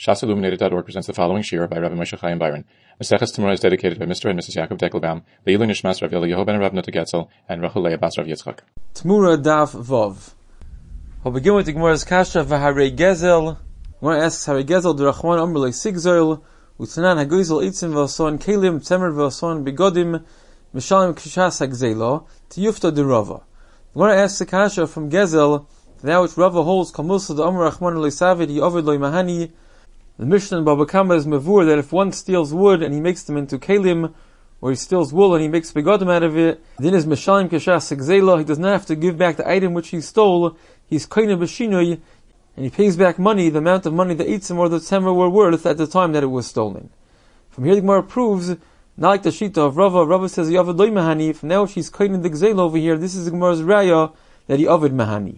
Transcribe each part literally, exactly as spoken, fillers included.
Shas Illuminated dot org presents the following shir by Rabbi Moshe Chaim Byron. Maseches Temurah is dedicated by Mister and Missus Yaakov Deckelbaum, Le'ilu Nishmas Rav Eliyahu ben Rav Nota Getzel, and Rachel Leah Bas Rav Yitzchak. Temurah Daf Vav. We'll begin with the Gemara's Kasha v'Harei Gezel. Gemara asks, Harei Gezel d'Rachman Amr Lei Sigzoil, U'Tanan HaGoizel Eitzim v'Ason Kelim Tzemer v'Ason Begodim Mishalim Kishas HaGzela Tiyufta d'Rava. Gemara asks the Kasha from Gezel, that which Rava holds Kamusa the Amr Rachman Lei Savid Yovid Loi Mahani. The Mishnah in Baba Kama is mavur that if one steals wood and he makes them into kelim, or he steals wool and he makes begodim out of it, then is Mishalim Kishas HaGzela, he does not have to give back the item which he stole, he's koine b'shinui, and he pays back money, the amount of money the eitzim or the tzemer were worth at the time that it was stolen. From here the Gemara proves, not like the Shita of Rava, Rava says Yovid Loi Mahani, from now she's koine the Gzela over here, this is the Gemara's raya that he Yovid Mahani.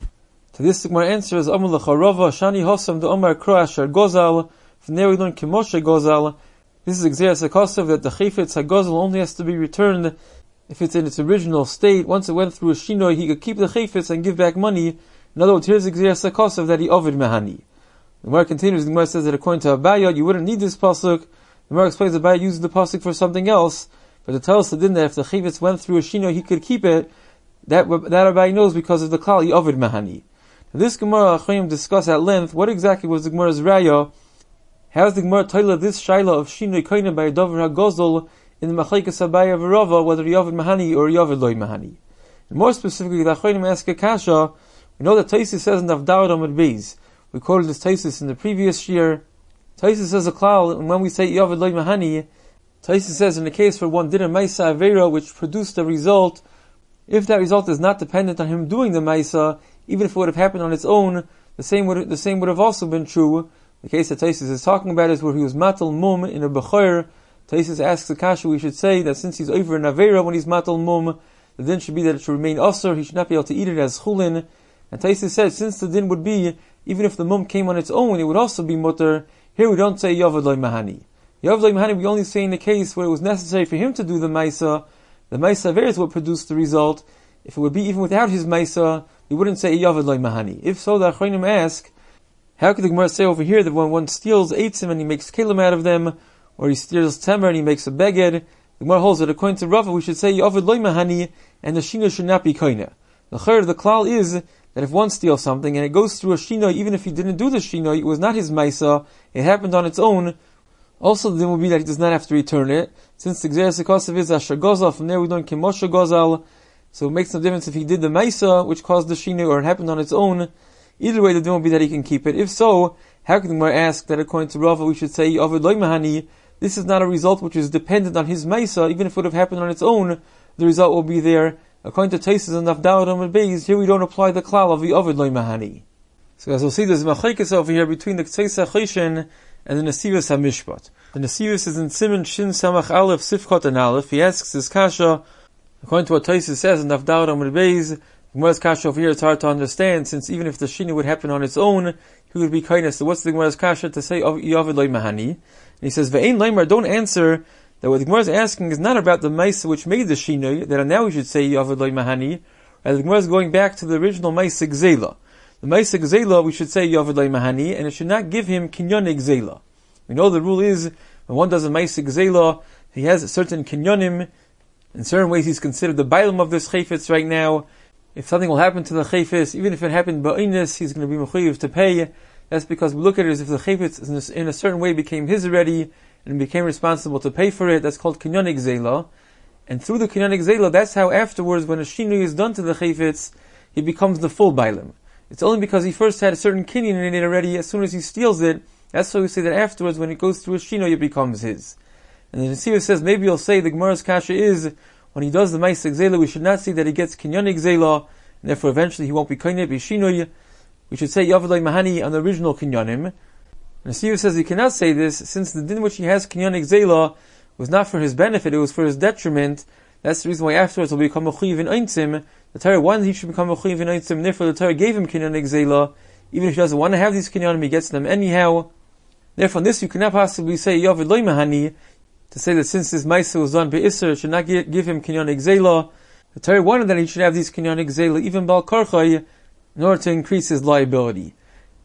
To this the Gemara answers, Amar L'cha Rava, Shani Hosam the Omar Kro Asher Gozal, from there we learn Kimoshe Gozal. This is Gzeras HaKosav that the Chayfetz HaGozal only has to be returned if it's in its original state. Once it went through a Shinoi, he could keep the Chayfetz and give back money. In other words, here's Gzeras HaKosav that he Ovid Mahani. The Gemara continues, the Gemara says that according to Abaya, you wouldn't need this pasuk. The Gemara explains that Abaya uses the pasuk for something else, but to tell us that if the Chayfetz went through a Shinoi, he could keep it, that, that Abaya knows because of the Klal, he Ovid Mahani. Now this Gemara, Achayim discuss at length, what exactly was the Gemara's raya. How is the Gemara Toila this shaila of Shinoi Koine by Dover HaGozal in the Machlekes Abaya v'Rava, whether Yovid Mahani or Yovid Loi Mahani? And more specifically, the Achayim ask a kasha. We know that Taisus says in Avdalad Amud Beis. We quoted this Taisus in the previous year. Taisus says a klal, and when we say Yovid Loi Mahani, Taisus says in the case where one did a Maisa Avera which produced a result, if that result is not dependent on him doing the Maisa, even if it would have happened on its own, the same would the same would have also been true. The case that Taisus is talking about is where he was matal mum in a bechor. Taisus asks the kasha, we should say that since he's over in avera when he's matal mum, the din should be that it should remain usher, he should not be able to eat it as chulin. And Taisus said, since the din would be, even if the mum came on its own, it would also be mutter. Here we don't say Yovid Loi Mahani. Yovid Loi Mahani we only say in the case where it was necessary for him to do the maisa. The maisa avera is what produced the result. If it would be even without his maisa, we wouldn't say Yovid Loi Mahani. If so, the Achronim ask, how could the Gemara say over here that when one steals eitzim and he makes kelim out of them, or he steals temer and he makes a beged, the Gemara holds that according to Rava we should say Yovid Loi Mahani, and the shino should not be koine. The chayr, the klal is that if one steals something and it goes through a shino, even if he didn't do the shino, it was not his maisa, it happened on its own. Also, the din will be that he does not have to return it, since the Gzeras HaKosav is Asher Gozal. From there we learn Kimoshe Gozal. So it makes no difference if he did the maisa, which caused the shino, or it happened on its own. Either way, the din will be that he can keep it. If so, how can the Gemara ask that according to Rava we should say Yovid Loi Mahani? This is not a result which is dependent on his maisa. Even if it would have happened on its own, the result will be there. According to Taisus and Avdalad Amud Beis, here we don't apply the klal of Yovid Loi Mahani. So as we'll see, there's a machlekes over here between the Ktseis HaChoshen and the Nesivos HaMishpat. The Nesivos is in Siman Shin Samach Aleph Sifchot and Aleph. He asks his kasha, according to what Taisus says in Avdalad Amud Beis, Gemara's kasha over here is hard to understand, since even if the shini would happen on its own, he would be kindness. So what's the Gemara's kasha to say Yovid Loi Mahani? And he says, Ve'ein Leimer, don't answer that what the Gemara is asking is not about the maisa which made the shini, that now we should say Yovid Loi Mahani. Rather, the Gemara is going back to the original maisa gzela. The maisa gzela we should say Yovid Loi Mahani, and it should not give him kinyon gzela. We know the rule is when one does a maisa gzela, he has a certain kinyonim. In certain ways, he's considered the bailam of this chayfetz right now. If something will happen to the chayfetz, even if it happened ba'inus, he's going to be mechuyev to pay. That's because we look at it as if the chayfetz in a certain way became his already, and became responsible to pay for it. That's called kinyonik zela. And through the kinyonik zela, that's how afterwards, when a shinui is done to the chayfetz, he becomes the full bailam. It's only because he first had a certain kinyon in it already, as soon as he steals it, that's why we say that afterwards, when it goes through a shinui, it becomes his. And the Nesivos says, maybe you'll say the Gemara's kasha is, when he does the Maisa Gzela, we should not say that he gets Kinyonik Gzela, and therefore eventually he won't be Koine, be Shinui. We should say Yovid Loi Mahani on the original Kinyonim. And Nesivos says he cannot say this, since the din which he has Kinyonik Gzela was not for his benefit, it was for his detriment. That's the reason why afterwards he'll become a Chuyiv in Eintzim. The Torah wanted he should become a Chuyiv in Eintzim, therefore the Torah gave him Kinyonik Gzela. Even if he doesn't want to have these Kinyonim, he gets them anyhow. Therefore on this you cannot possibly say Yovid Loi Mahani, to say that since his Maisa was done by Isser, it should not give, give him Kinyonik Gzela. The Torah wanted that he should have these Kinyonik Gzela, even Bal Karchai, in order to increase his liability.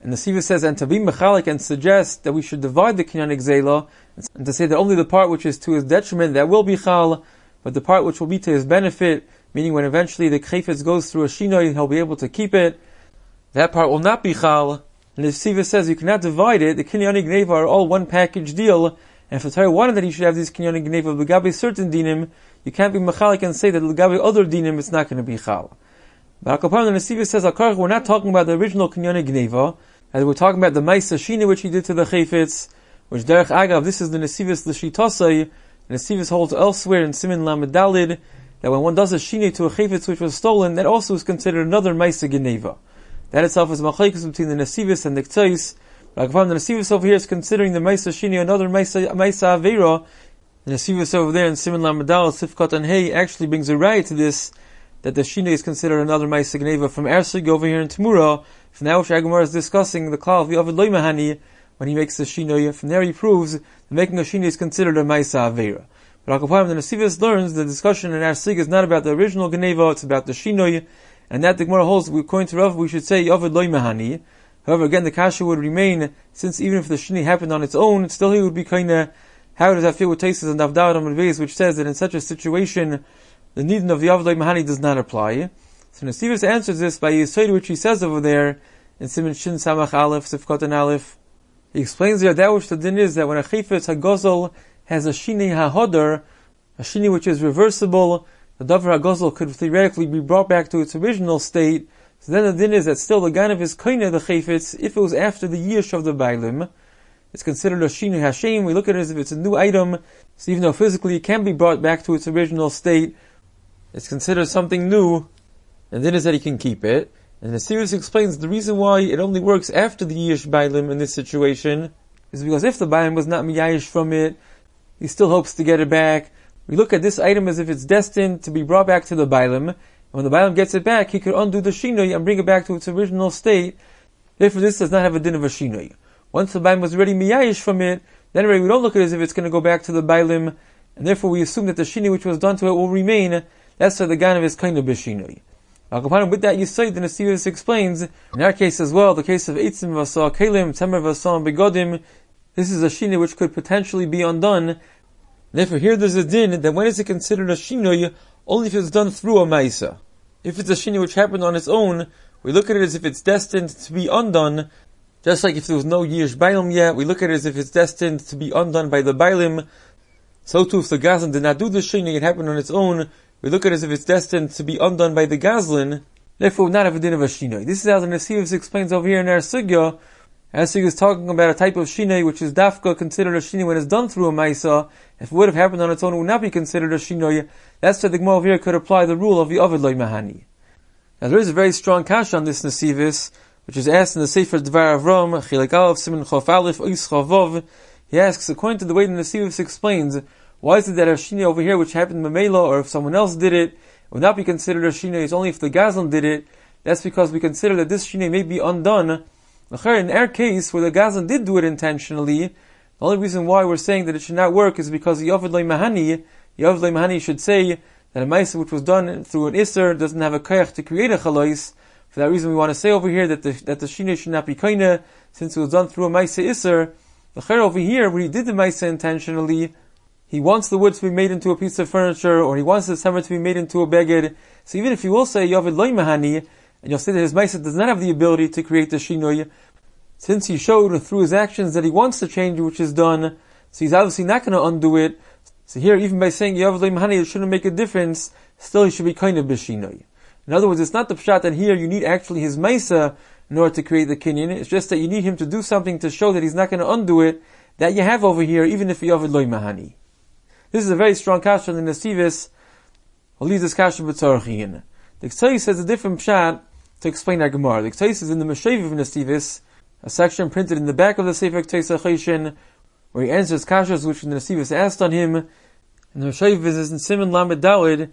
And the Siva says, and to be mechalik and suggest that we should divide the kinyan gzeila, and to say that only the part which is to his detriment, that will be chal, but the part which will be to his benefit, meaning when eventually the chayfetz goes through a shinoi, he'll be able to keep it, that part will not be chal. And the Siva says you cannot divide it. The kinyan gneva are all one package deal, and if the Torah wanted that he should have these kinyan gneva l'gabe certain dinim, you can't be mechalik and say that l'gabe other dinim it's not going to be chal. But Akapan, the Siva says, Akarach, we're not talking about the original kinyan gneva, as we're talking about the Maisa Shina which he did to the Chayfetz, which Derech Agav, this is the Nesivus L'Shitosai, the Nesivus holds elsewhere in Siman Lamed Dalid, that when one does a Shina to a Chayfetz which was stolen, that also is considered another Maisa Geneva. That itself is Machlekes between the Nesivus and the K'tzais. But Akapan, the Nesivus over here is considering the Maisa Shina another Maisa, Maisa Avera. The Nesivus over there in Siman Lamed Dalid, Sifkat and Hey, actually brings a riot to this, that the Shina is considered another Maisa Geneva from Ersig over here in Tamura. From now, Shagamar is discussing the Klal of Yovid Loy Mahani when he makes the Shinoy. From there, he proves that making a Shinoy is considered a Maisa Avera. But Akapaim, the Nesivus learns the discussion in Ersig is not about the original Geneva, it's about the Shinoy, and that the Gemara holds, according to Rav, we should say Yovid Loy Mahani. However, again, the Kasha would remain, since even if the Shinoy happened on its own, still he would be kind of, how does that feel with Taisus and Avdad and Beis, which says that in such a situation, the need of the Yovid Loy Mahani does not apply. So Nesivus answers this by Yisrael, which he says over there in Siman Shin Samach Aleph, Sifkat and Aleph. He explains there that which the din is that when a Chayfetz HaGozel has a Shini HaHodar, a Shini which is reversible, the Davar HaGozel could theoretically be brought back to its original state. So then the din is that still the Ganav is Kaina the Chayfetz, if it was after the Yish of the Bailim. It's considered a Shini Hashem. We look at it as if it's a new item, so even though physically it can be brought back to its original state, it's considered something new, and then is that he can keep it. And the Nesivus explains the reason why it only works after the Yish Bailim in this situation is because if the Bailim was not Miyayish from it, he still hopes to get it back. We look at this item as if it's destined to be brought back to the Bailim, and when the Bailim gets it back, he could undo the Shinoi and bring it back to its original state. Therefore this does not have a din of a Shinoi. Once the Bailim was already Miyayish from it, then we don't look at it as if it's going to go back to the Bailim, and therefore we assume that the Shinoi which was done to it will remain. That's why the Ganav is kind of Bishinoi. With that Yisrael, the Nesivus explains, in our case as well, the case of Eitzim V'Asah Kelim, Temer V'Asah Begodim, this is a Shinoi which could potentially be undone. Therefore here there's a din that when is it considered a Shinoi? Only if it's done through a Maisa. If it's a Shinoi which happened on its own, we look at it as if it's destined to be undone, just like if there was no Yish Bailim yet, we look at it as if it's destined to be undone by the Bailim. So too if the Gazlan did not do the Shinoi, it happened on its own, we look at it as if it's destined to be undone by the Gazlan, therefore we would not have a din of a Shinoi. This is how the Nesivus explains over here in our Sugya. Our Sugya is talking about a type of Shinoi which is Dafka considered a Shinoi when it's done through a Maisa. If it would have happened on its own, it would not be considered a Shinoi. That's why the Gemara over here could apply the rule of the Ovid Loy Mahani. Now there is a very strong kasha on this Nesivus, which is asked in the Sefer Dvar Avram, Chilek Aleph, Siman Chof Aleph, Ois Chavov. He asks, according to the way the Nesivus explains, why is it that a Shinoi over here, which happened in Mamela, or if someone else did it, it would not be considered a Shinoi, it's only if the Gazlan did it? That's because we consider that this Shinoi may be undone. In our case, where the Gazlan did do it intentionally, the only reason why we're saying that it should not work is because the Yovid Loy Mahani, the Yovid Loy Mahani should say that a Maisa which was done through an Isser doesn't have a Kayach to create a Chalois. For that reason we want to say over here that the, that the Shinoi should not be Kaina, since it was done through a Maisa Isser. Over here, where he did the Maisa intentionally, he wants the wood to be made into a piece of furniture, or he wants the summer to be made into a beged. So even if you will say Yovid Loy Mahani, and you'll say that his Maisa does not have the ability to create the Shinoi, since he showed through his actions that he wants to change which is done, so he's obviously not going to undo it. So here, even by saying Yovid Loy Mahani, it shouldn't make a difference, still he should be kind of Bishinoi. In other words, it's not the pshat that here you need actually his Maisa in order to create the kinyan, it's just that you need him to do something to show that he's not going to undo it, that you have over here, even if Yovid Loy Mahani. This is a very strong kasha in the Nesivus. I'll leave this kasha b'tzarachin. The K'tzai says a different pshat to explain our Gemara. The K'tzai says in the Meshev of Nesivus, a section printed in the back of the Sefer K'tzai Sacheshin, where he answers kashas which the Nesivus asked on him. And the Meshev is in Siman Lamed Dalid.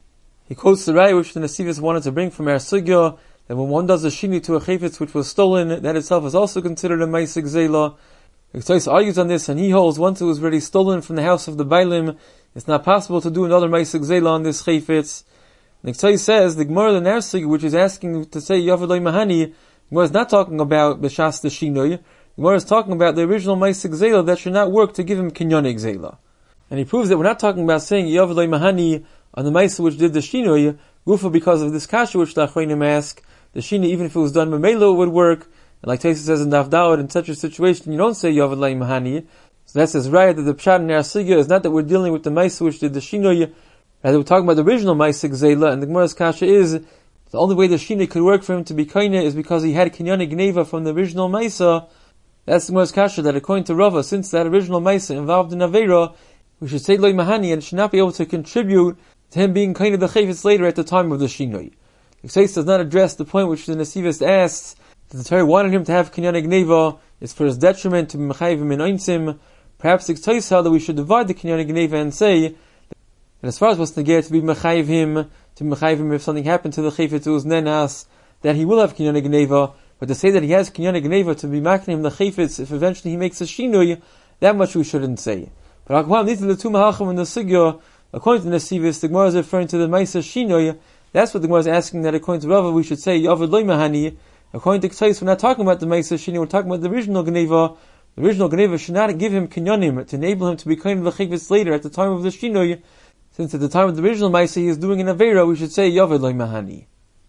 He quotes the raya which the Nesivus wanted to bring from our Sugya, that when one does a shini to a chayfetz which was stolen, that itself is also considered a Maisa Gzeila. The K'tzai argues on this, and he holds once it was already stolen from the house of the Bailim, it's not possible to do another Maisa Gzeila on this chayfetz. The K'tzai says, the Gemara the Narsig, which is asking to say Yovid Loy Mahani, Gemara is not talking about B'shas the Shinoi. Gemara is talking about the original Maisa Gzela that should not work to give him Kinyonik Gzela. And he proves that we're not talking about saying Yovel Lo Mahani on the Maisa which did the Shinoi, Gufa because of this Kasha which the Achronim ask, the Shinoi even if it was done Memelo would work, and like Taisa says in Daf Dawud, in such a situation you don't say Yovel Lo Mahani. So that says right that the Pshat in our Sugya is not that we're dealing with the Maisa which did the Shinoi, rather we're talking about the original Maisa Gzela, and the Gemara's Kasha is, the only way the Shinoi could work for him to be Kaina is because he had Kinyonik Gneva from the original Maisa. That's the Gemara's Kasha, that according to Rava, since that original Maisa involved in Avera, we should say Loi Mahani and should not be able to contribute to him being kind of the Chayfetz later at the time of the Shinoi. The Ksais does not address the point which the Nesivist asks, that the Torah wanted him to have Kinyan Gneva, is for his detriment to be Mechayiv him in Einzim. Perhaps the Ksais held that we should divide the Kinyan Gneva and say, that as far as what's Negeh to be Mechayiv him, to be Mechayiv him if something happened to the Chayfetz who was Nenas, that he will have Kinyan Gneva, but to say that he has Kinyan Gneva to be Makne him the Chayfetz if eventually he makes a Shinoi, that much we shouldn't say. But Akvam, these are the two Mahachim in the Sugya. According to the Nesivis, the Gemara is referring to the Maisa Shinoi. That's what the Gemara is asking, that according to Rava we should say Yovel Lo Mahani. According to Ksais, we're not talking about the Maisa Shinoi, we're talking about the original Gneva. The original Gneva should not give him Kinyonim to enable him to be kind of the Chayfetz later at the time of the Shinoi. Since at the time of the original Maisa he is doing an Avera, we should say Yovel Lo Mahani.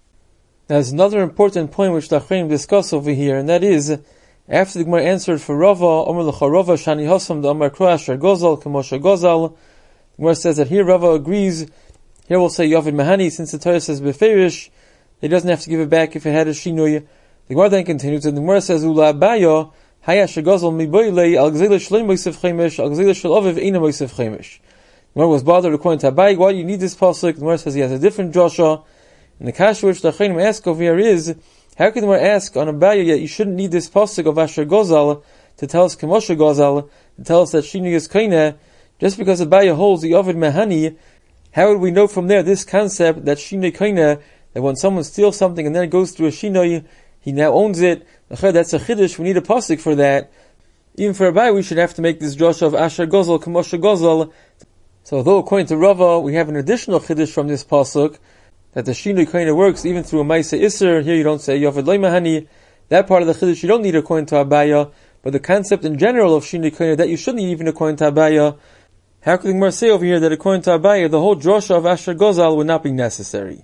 There's another important point which the Achronim discuss over here, and that is, after the Gemara answered for Rava, Omer L'cha Rava Shani Hosam the Amar Kroa Asher Gozal Kemosha Gozal, the Gemara says that here Rava agrees. Here we'll say Yovel Mahani, since the Torah says Beferish, he doesn't have to give it back if it had a Shinoi. The Gemara then continues, and the Gemara says Ula Abayo Haya Shegozal Miboile Al Gzela Shleim Moisef Chemish Al Gzela Shel Oviv Eina Moisef Chemish. The Gemara was bothered according to Abai. Why do you need this pasuk? The Gemara says he has a different Joshua, and the Kasha which the Achronim ask over here is, how can we ask on Abaye yet you shouldn't need this pasuk of Asher Gozal to tell us Kemosha Gozal, to tell us that Shinoi is Kaina, just because Abaye holds the Yovel Mahani? How would we know from there this concept that Shinoi Kaina, that when someone steals something and then it goes through a Shinoi, he now owns it? That's a Chiddush, we need a pasuk for that. Even for Abaye we should have to make this Joshua of Asher Gozal, Kemosha Gozal. So although according to Rava we have an additional Chiddush from this pasuk, that the Shinoi kind of works even through a Maisa Isser. Here you don't say Yovel Lo Mahani. That part of the Chiddush you don't need according to Abaya, but the concept in general of Shinoi kind of that you shouldn't need even according to Abaya. How could the Gemara say over here that according to Abaya the whole drosha of Asher Gozal would not be necessary?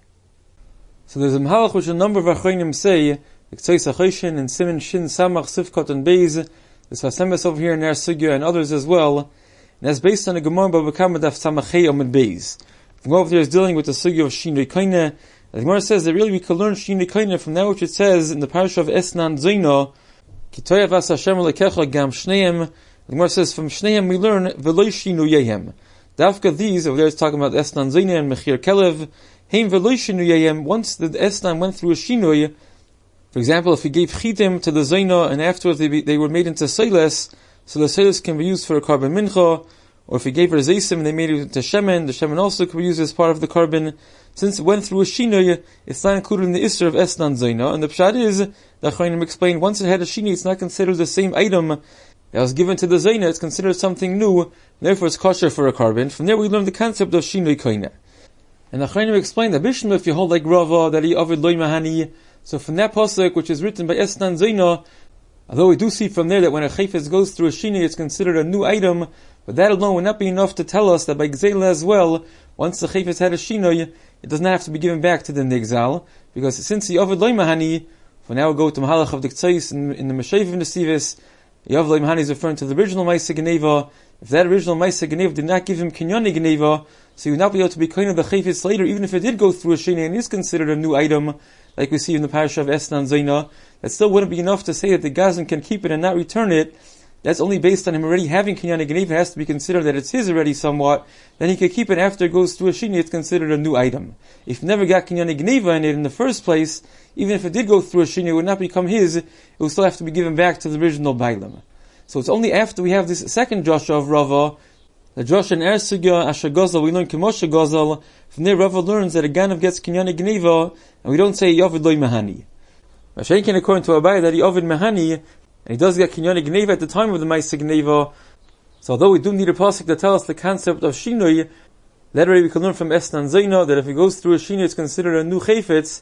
So there's a Mahalach which a number of Achronim say, the Ktsois Achoshin and Siman Shin Samach Sifkot and Beis, the Svasemes over here in our Sugya and others as well, and that's based on a Gemara Bava Kama Daf Samachei Amud Beis. The Gemara over there is dealing with the sugya of Shinoi Kaina. The Gemara says that really we can learn Shinoi Kaina from that which it says in the parasha of Esnan Zoino, Ki toyav as Hashem lekecha gam shneim. The Gemara says from shneim we learn V'loi Shinoyehem. Dafka these, over there is talking about Esnan Zoino and Mechir Kelev, Heim V'loi Shinoyehem. Once the Esnan went through a Shinoi, for example, if he gave chitim to the Zoino and afterwards they, be, they were made into Seiles, so the Seiles can be used for a carbon mincha, or if he gave her Zaysim and they made it into Shemen, the Shemen also could be used as part of the carbon. Since it went through a Shinoi, it's not included in the Isser of Esnan Zaina. And the Pshat is, the Achronim explained, once it had a Shinoi, it's not considered the same item that was given to the Zaina, it's considered something new, and therefore it's kosher for a carbon. From there we learn the concept of Shinoi Kaina. And the Achronim explained that Bishnu, if you hold like Rava, that he Ovid Lo Mahani, so from that pasuk, which is written by Esnan Zaina, although we do see from there that when a Chayfetz goes through a Shinoi, it's considered a new item, but that alone would not be enough to tell us that by Gzela as well, once the Chayfetz had a Shinoi, it does not have to be given back to the Nigzal, because since the Yovel Lo Mahani, for now we'll go to Mahalach of the Ktsois in, in the Meshev Nesivis, Yovel Lo Mahani is referring to the original Maisa Geneva. If that original Maisa Geneva did not give him Kinyoni Geneva, so he would not be able to be kind of the Chayfetz later, even if it did go through a Shinoi and is considered a new item, like we see in the parasha of Esnan Zaina, that still wouldn't be enough to say that the Gazan can keep it and not return it. That's only based on him already having Kinyan Geneva. It has to be considered that it's his already somewhat. Then he can keep it after it goes through a Shinoi, it's considered a new item. If he never got Kinyan Geneva in it in the first place, even if it did go through a Shinoi, it would not become his, it would still have to be given back to the original Bailam. So it's only after we have this second Joshua of Rava, the Joshua and Er Sugya, Asher Gozal, we learn Kemosha Gozal. From there Rava learns that a Ganav gets Kinyan Geneva, and we don't say Yovid Lo Mahani. Mashenkin according to Abai that he Ovid Mahani, and he does get Kinyan Geneva at the time of the Maisa Geneva. So although we do need a pasuk to tell us the concept of Shinoi, that already we can learn from Esnan Zaina that if he goes through a Shinoi it's considered a new Chayfetz.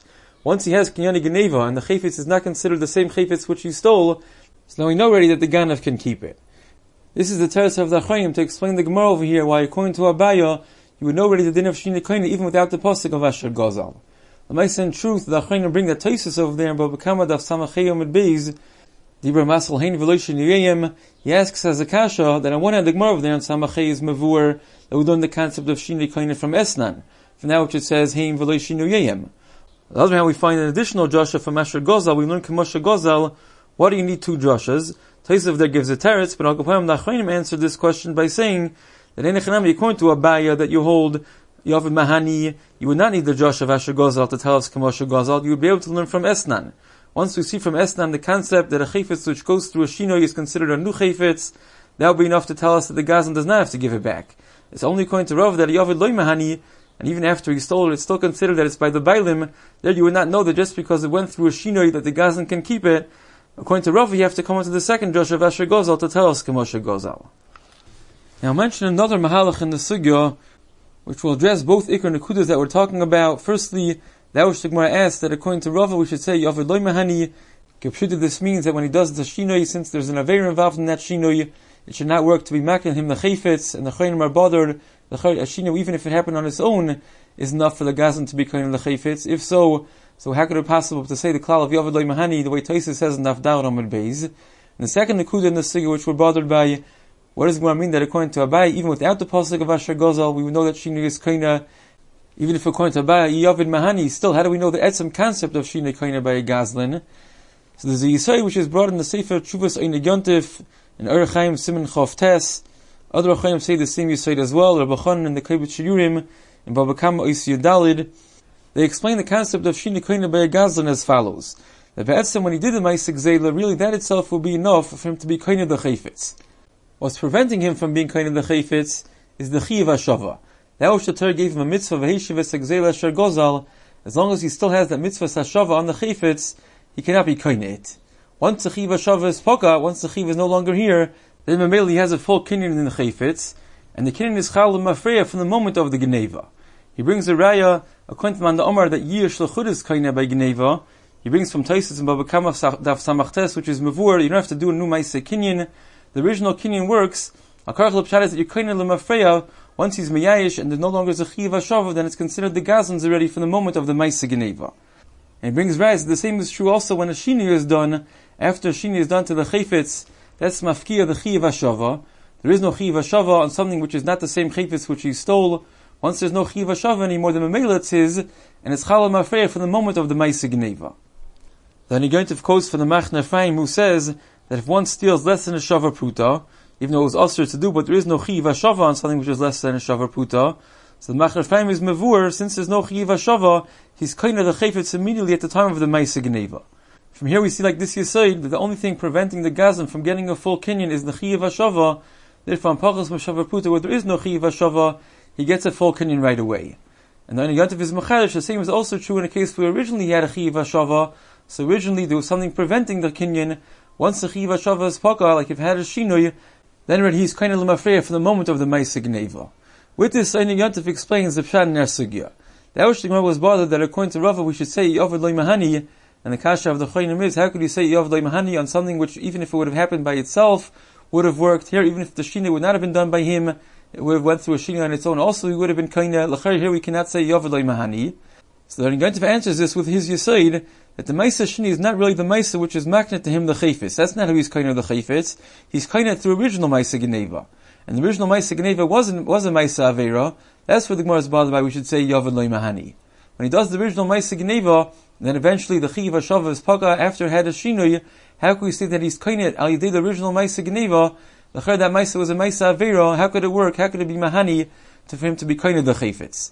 Once he has Kinyani Geneva and the Chayfetz is not considered the same Chayfetz which he stole, so now we know already that the Ganav can keep it. This is the teretz of the Achronim to explain the Gemara over here, why according to Abaya, you would know already the din of Shina Koine even without the pasuk of Asher Gozal. The Maisa in truth, the Achronim bring that Taisus over there in Baba Kama Daf Samachayom and Beis, Dibra Masal Hein Veloishin Yirayim, he asks as a kasha that on one hand the Gemara over there in Samachay is Mavur, that we learn the concept of Shina Koine from Esnan, from now which it says Hein Veloishin Yirayim. The other hand we find an additional drasha from Asher Gozal, we learn Kamosha Gozal, why do you need two drashas? Taisov there gives a teretz, but Al Kapayim the Achronim answered this question by saying that in Echanami, according to Abaya, that you hold Yovid Mahani, you would not need the Josh of Asher Gozal to tell us Kamosha Gozal, you would be able to learn from Esnan. Once we see from Esnan the concept that a Chayfetz which goes through a Shinoi is considered a new Chayfetz, that would be enough to tell us that the Gazan does not have to give it back. It's only according to Rav that Yovid Loi Mahani, and even after he stole it, it's still considered that it's by the Bailim, there you would not know that just because it went through a Shinoi that the Gazan can keep it. According to Rav, you have to come into the second Josh of Asher Gozal to tell us Kamosha Gozal. Now I'll mention another Mahalach in the Sugya, which will address both Ikar and Nekudas that we're talking about. Firstly, that which the Gemara asked that according to Rav, we should say Yovid Loi Mahani. Kipshuta, this means that when he does the Shinoi, since there's an Aveir involved in that Shinoi, it should not work to be making him the Chayfetz, and the Chayim are bothered. The Shinoi, even if it happened on its own, is enough for the Gazan to be kind of the Chayfetz. If so, so how could it be possible to say the klal of Yovid Loi Mahani the way Taisus says in Daf Dalet Amud Beis? And the second Nekuda in the Sugya, which we're bothered by, what does it mean that according to Abai, even without the pasuk of Asher Gozal, we would know that Shinoi is Kaina, even if according to Abai, Yovid Mahani, still, how do we know the etzem concept of Shinoi Kaina by a Gazlin? So there's a Yisai which is brought in the Sefer Tshuvas Ein Yontif, in Orach Chaim Siman Chof Tes. Other Chaim say the same Yisai as well, Rabbi Chon in the Kibbutz Shiurim, in Baba Kama Ois Yudalid. They explain the concept of Shinoi Kaina by a Gazlin as follows. That Be'etzem, when he did the Maisik Zayla, really that itself will be enough for him to be Kaina the Chayfetz. What's preventing him from being Kaina the Chayfetz is the Chiyav HaShava. That which the Torah gave him a mitzvah, V'heshiv Esek Asher Gozal, as long as he still has that mitzvah Hashava on the Chayfetz, he cannot be Kaina it. Once the Chiyav HaShava is Poka, once the Chiyav is no longer here, then Mameli he has a full Kinyan in the Chayfetz, and the Kinyan is Chal Mafreya from the moment of the Geneva. He brings a raya, according to Man the Omar, that Yir Shlachud is Kaina by Geneva. He brings from Taisus and Baba Kama Daf Samachtes, which is Mavur, you don't have to do a new Maise Kinyan. The original Kinyan works, Akarach L'Pshat is that you're Kaina L'Mafreya, once he's Meyayish and there no longer is a Chiyav HaShava, then it's considered the Gazans already from the moment of the Maise Geneva. And he brings rayas, the same is true also when a Shini is done, after a Shini is done to the Chayfetz, that's Mafkiya the Chiyav HaShava. There is no Chiyav HaShava on something which is not the same Chayfetz which he stole. Once there's no Chiyav HaShava anymore, the Mamela it's his, and it's Chala Mafreya from the moment of the Maise Geneva. Then he going to quotes from the Machne Ephraim, who says that if one steals less than a Shava Pruta, even though it was usher to do, but there is no Chiyav HaShava on something which is less than a Shava Pruta, so the Machne Ephraim is Mavur, since there's no Chiyav HaShava, he's kind of the Chayfetz immediately at the time of the Maise Geneva. From here we see like this Yisayid, that the only thing preventing the Gazan from getting a full Kinyan is the Chiyav HaShava. Therefore on Pachas Mashava Pruta, where there is no Chiyav HaShava, he gets a full Kinyan right away. And then in Yontif is Machadish, the same is also true in a case where originally he had a Chiyav HaShava, so originally there was something preventing the Kinyan. Once the Chiyav HaShava is Paka, like if he had a Shinoi, then already he's kind of L'Mafreya from the moment of the Maise Geneva. With this, Ein Yontif explains the Pshat in our Sugya. The which the Gemara was bothered that according to Rava we should say Yovid Loi Mahani, and the Kasha of the Chayim is, how could you say Yovid Loi Mahani on something which, even if it would have happened by itself, would have worked here, even if the Shinoi would not have been done by him, it would have went through a Shinoi on its own, also he would have been Kaina, L'chari here we cannot say Yovid Loi Mahani. So the Yontif answers this with his Yisaid, that the Maisa Shini is not really the Maisa which is magnet to him the Chayfetz. That's not how he's Kaina the Chayfetz. He's Kaina through original Maisa Geneva. And the original Maisa Geneva wasn't, was a Maisa Aveira. That's what the Gemara is bothered by, we should say Yovid Loi Mahani. When he does the original Maisa Geneva, then eventually the Chiyav HaShava is Paga after had a Shinoi, how could we say that he's Kaina al Yidei the original Maisa Geneva? The Chayr that Maisa was a Maisa Aveira, how could it work? How could it be Mahani to for him to be Kaina the Chayfetz?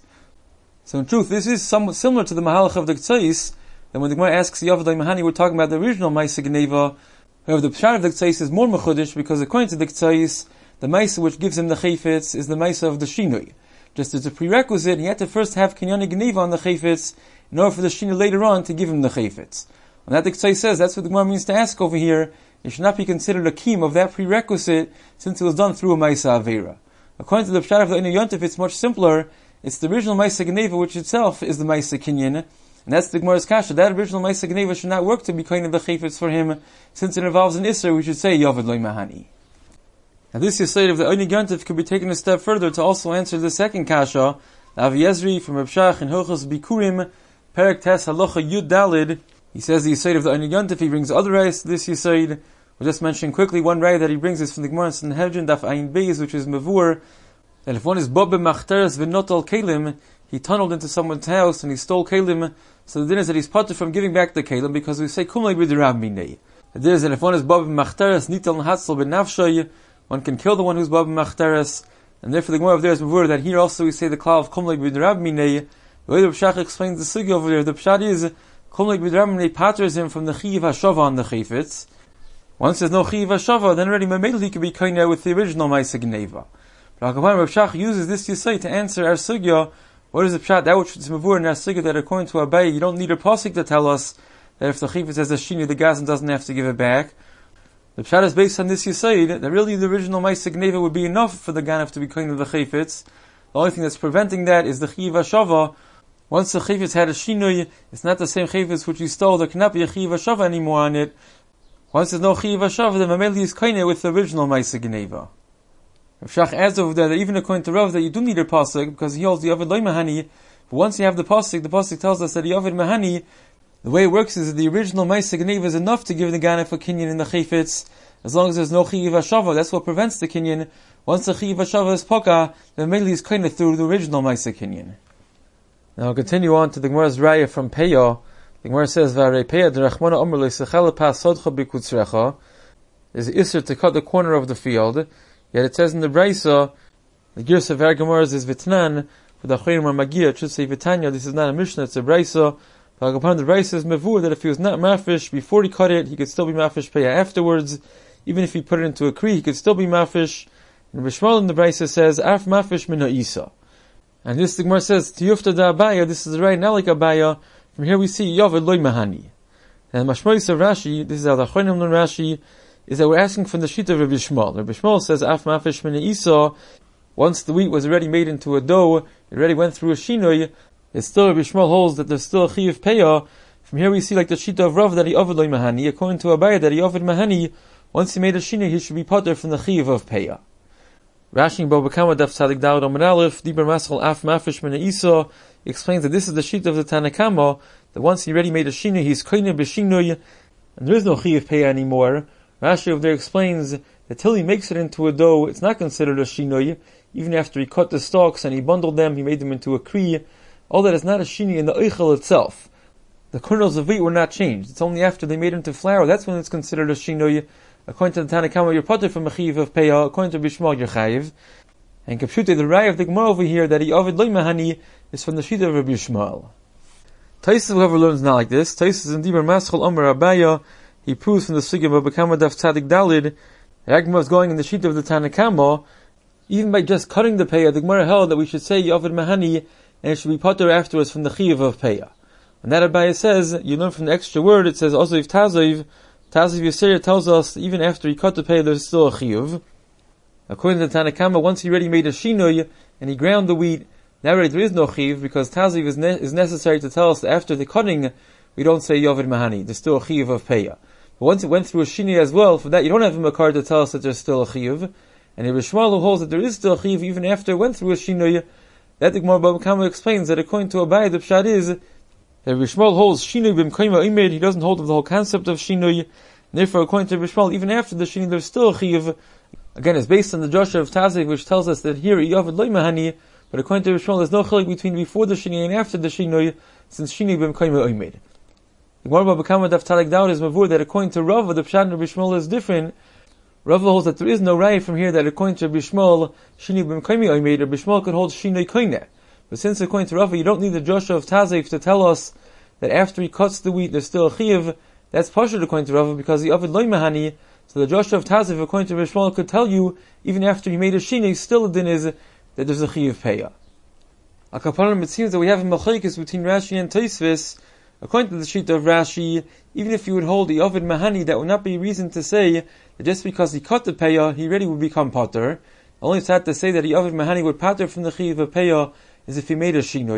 So in truth, this is somewhat similar to the Mahalach of the K'tzais, that when the Gemara asks Yovid Loi Mahani, we're talking about the original Maisa Geneva. However, the Pshat of the K'tzais is more Mechudish, because according to the K'tzais, the Maisa which gives him the Chayfetz is the Maisa of the Shinoi. Just as a prerequisite, he had to first have Kinyani Geneva on the Chayfetz, in order for the Shinoi later on to give him the Chayfetz. And that the K'tzai says, that's what the Gemara means to ask over here, it should not be considered a kim of that prerequisite, since it was done through a Maisa Aveira. According to the Pshat of the Ein Yontif, it's much simpler. It's the original Maisa Geneva, which itself is the Maisa Kinyan, And that's the Gemara's kasha. That original Maisa Gneva should not work to be kind of the chayfetz for him, since it involves an Isser, we should say Yovid Loy Mahani. Now this Yisayid of the Oini Yontif could be taken a step further to also answer the second kasha. Avi Yezri from Reb Shach in Hilchos Bikurim, Perek Tes Halacha Yud Dalid. He says the Yisayid of the Oini Yontif, he brings other rayas to this Yisayid. We'll just mention quickly one raya that he brings is from the Gemara in Sanhedrin Daf Ayin Beis, which is Mavur, that if one is Bob B'Machteres V'Notal Kelim, he tunneled into someone's house and he stole Kelim, so the din is that he's potter from giving back the Kelim, because we say Kumlei B'Dirab Minei. The din is that if one is Bob B'Machteres Nital N'Hatzal B'Nafshay, one can kill the one who's Bob B'Machteres, and therefore the Gemara of there is Mavur that here also we say the klal of Kumlei B'Dirab Minei. The way the Pshach explains the sugi over there, the Pshat is Kumlei B'Dirab Minei patters him from the Chiv HaShava on the Chayfetz. Once there's no Chiv HaShava, then already immediately could be koineh with the original Maisa Gneva. But Hakapan Reb Shach uses this Yisay to answer our sugya. What is the pshat? That which is mavur in our sugya that according to Abaye, you don't need a pasuk to tell us that if the chayfetz has a shini, the gazan doesn't have to give it back. The pshat is based on this Yisay that really the original Maisa Gneva would be enough for the ganef to be koineh of the chayfetz. The only thing that's preventing that is the Chiv HaShava. Once the chayfetz had a shinui, it's not the same chayfetz which you stole. There cannot be a Chiv HaShava anymore on it. Once there's no Chiv HaShava, then Mameli is koineh with the original Maisa Gneva. Rav Shach adds over there that even according to Rav that you do need a pasuk because he holds the Yovid Loy Mahani. But once you have the pasuk, the pasuk tells us that the Yovid Mahani, the way it works is that the original Maisa Gneva is enough to give the ganef a kinyan in the chayfetz, as long as there's no Chiv HaShava. That's what prevents the kinyan. Once the Chiv HaShava is poka, then Mameli is koineh through the original Maisa kinyan. Now I'll continue on to the Gemara's raya from Peah. The Gemara says, "V'arei Peah derachmana omer le'sechel pas sodcha b'kutzrecha." There's an isser to cut the corner of the field. Yet it says in the Braisa, the Girs of our Gemaras is Vitnan, for the Achayim or Magia, it should say Vitanya. This is not a Mishnah, it's a Braisa. But upon the Braisa is Mevur, that if he was not mafish before he cut it, he could still be mafish Peah afterwards. Even if he put it into a Kri, he could still be mafish. And Bishmal in the Braisa says, Af mafish min ha'isa. And this the Gemara says, Tiyufta da Abaya, this is right now like Abaya. From here we see Yovid Loy Mahani. And Mashmois of Rashi, this is how the Achayim learn Rashi, is that we're asking from the sheet of Rabbi Shmuel. Rabbi Shmuel says, Af mafish min ha'isa. Once the wheat was already made into a dough, it already went through a shinoi, it's still, Rabbi Shmuel holds that there's still a chiyuv peah. From here we see like the sheet of Rav that he ovid loy mahani, according to Abaya that he ovid mahani, once he made a shinoi, he should be potter from the chiyuv of peah. Rashi in Baba Kama Daf Tzadik Dawud Amar Aleph, Diber Maschal Af Mafish Min Ha'isa, explains that this is the sheet of the Tanakama, that once he already made a shinoi, he's koineh b'shinoi, and there is no chiyuv peah anymore. Rashi over there explains that till he makes it into a dough, it's not considered a shinoi. Even after he cut the stalks and he bundled them, he made them into a kri. All that is not a shinoi in the eichel itself. The kernels of wheat were not changed. It's only after they made them into flour, that's when it's considered a shinoi. According to the Tanakama, you're potter from a chiv of peah. According to Bishmal, you're chayiv. And Kapshute, the raya of the Gemara over here, that he ovid loy mahani, is from the sheet of Rabbi Shmuel. Taisus, whoever learns not like this, Taisus in Diber Maschal Omer Abaya, he proves from the Sugya of Babakama Daf Tzadik Dalid, the Agma is going in the sheet of the Tanakama, even by just cutting the peah, the Gemara held that we should say Yovid Mahani, and it should be potter afterwards from the Chiv of peah. And that Abaya says, you learn from the extra word, it says also if Taziv, Taziv Yisrael tells us that even after he cut the peah, there's still a Chiv. According to the Tanakama, once he already made a Shinoi, and he ground the wheat, now already there is no Chiv, because Taziv is, ne- is necessary to tell us that after the cutting, we don't say Yovid Mahani, there's still a Chiv of peah. But once it went through a shini as well, for that you don't have a makar to tell us that there's still a chiyuv. And Rabbi Shmuel who holds that there is still a chiyuv even after it went through a shini, that the Gemara Baba Kama explains that according to Abai, the pshat is that Rabbi Shmuel holds shini b'mkoyma imed, he doesn't hold of the whole concept of shini, and therefore according to Rabbi Shmuel, even after the shini there's still a chiyuv. Again, it's based on the Joshua of Taziv, which tells us that here Yovid loy mahani, but according to Rabbi Shmuel, there's no chilik between before the shini and after the shini, since shini b'mkoyma imed. The Gemara Baba Kama Daf Tzadik Dawud is mavur that according to Rava, the pshat in Rabbi Shmuel is different. Rava holds that there is no raya from here that according to Rabbi Shmuel, shini b'mkoymi oimed, Rabbi Shmuel could hold shini koineh. But since according to Rava, you don't need the Joshua of Taziv to tell us that after he cuts the wheat, there's still a chiyuv. That's partial according to Rava because he ovid loy mahani. So the Joshua of Taziv, according to Rabbi Shmuel, could tell you even after he made a shini, still the din is that there's a chiyuv peah. Al kapanim, it seems that we have a machlekes between Rashi and Tosfos. According to the sheet of Rashi, even if you would hold the Ovid Mahani, that would not be reason to say that just because he cut the peah, he really would become potter. Only sad to say that the Ovid Mahani would potter from the Chiv of peah is if he made a Shinoi.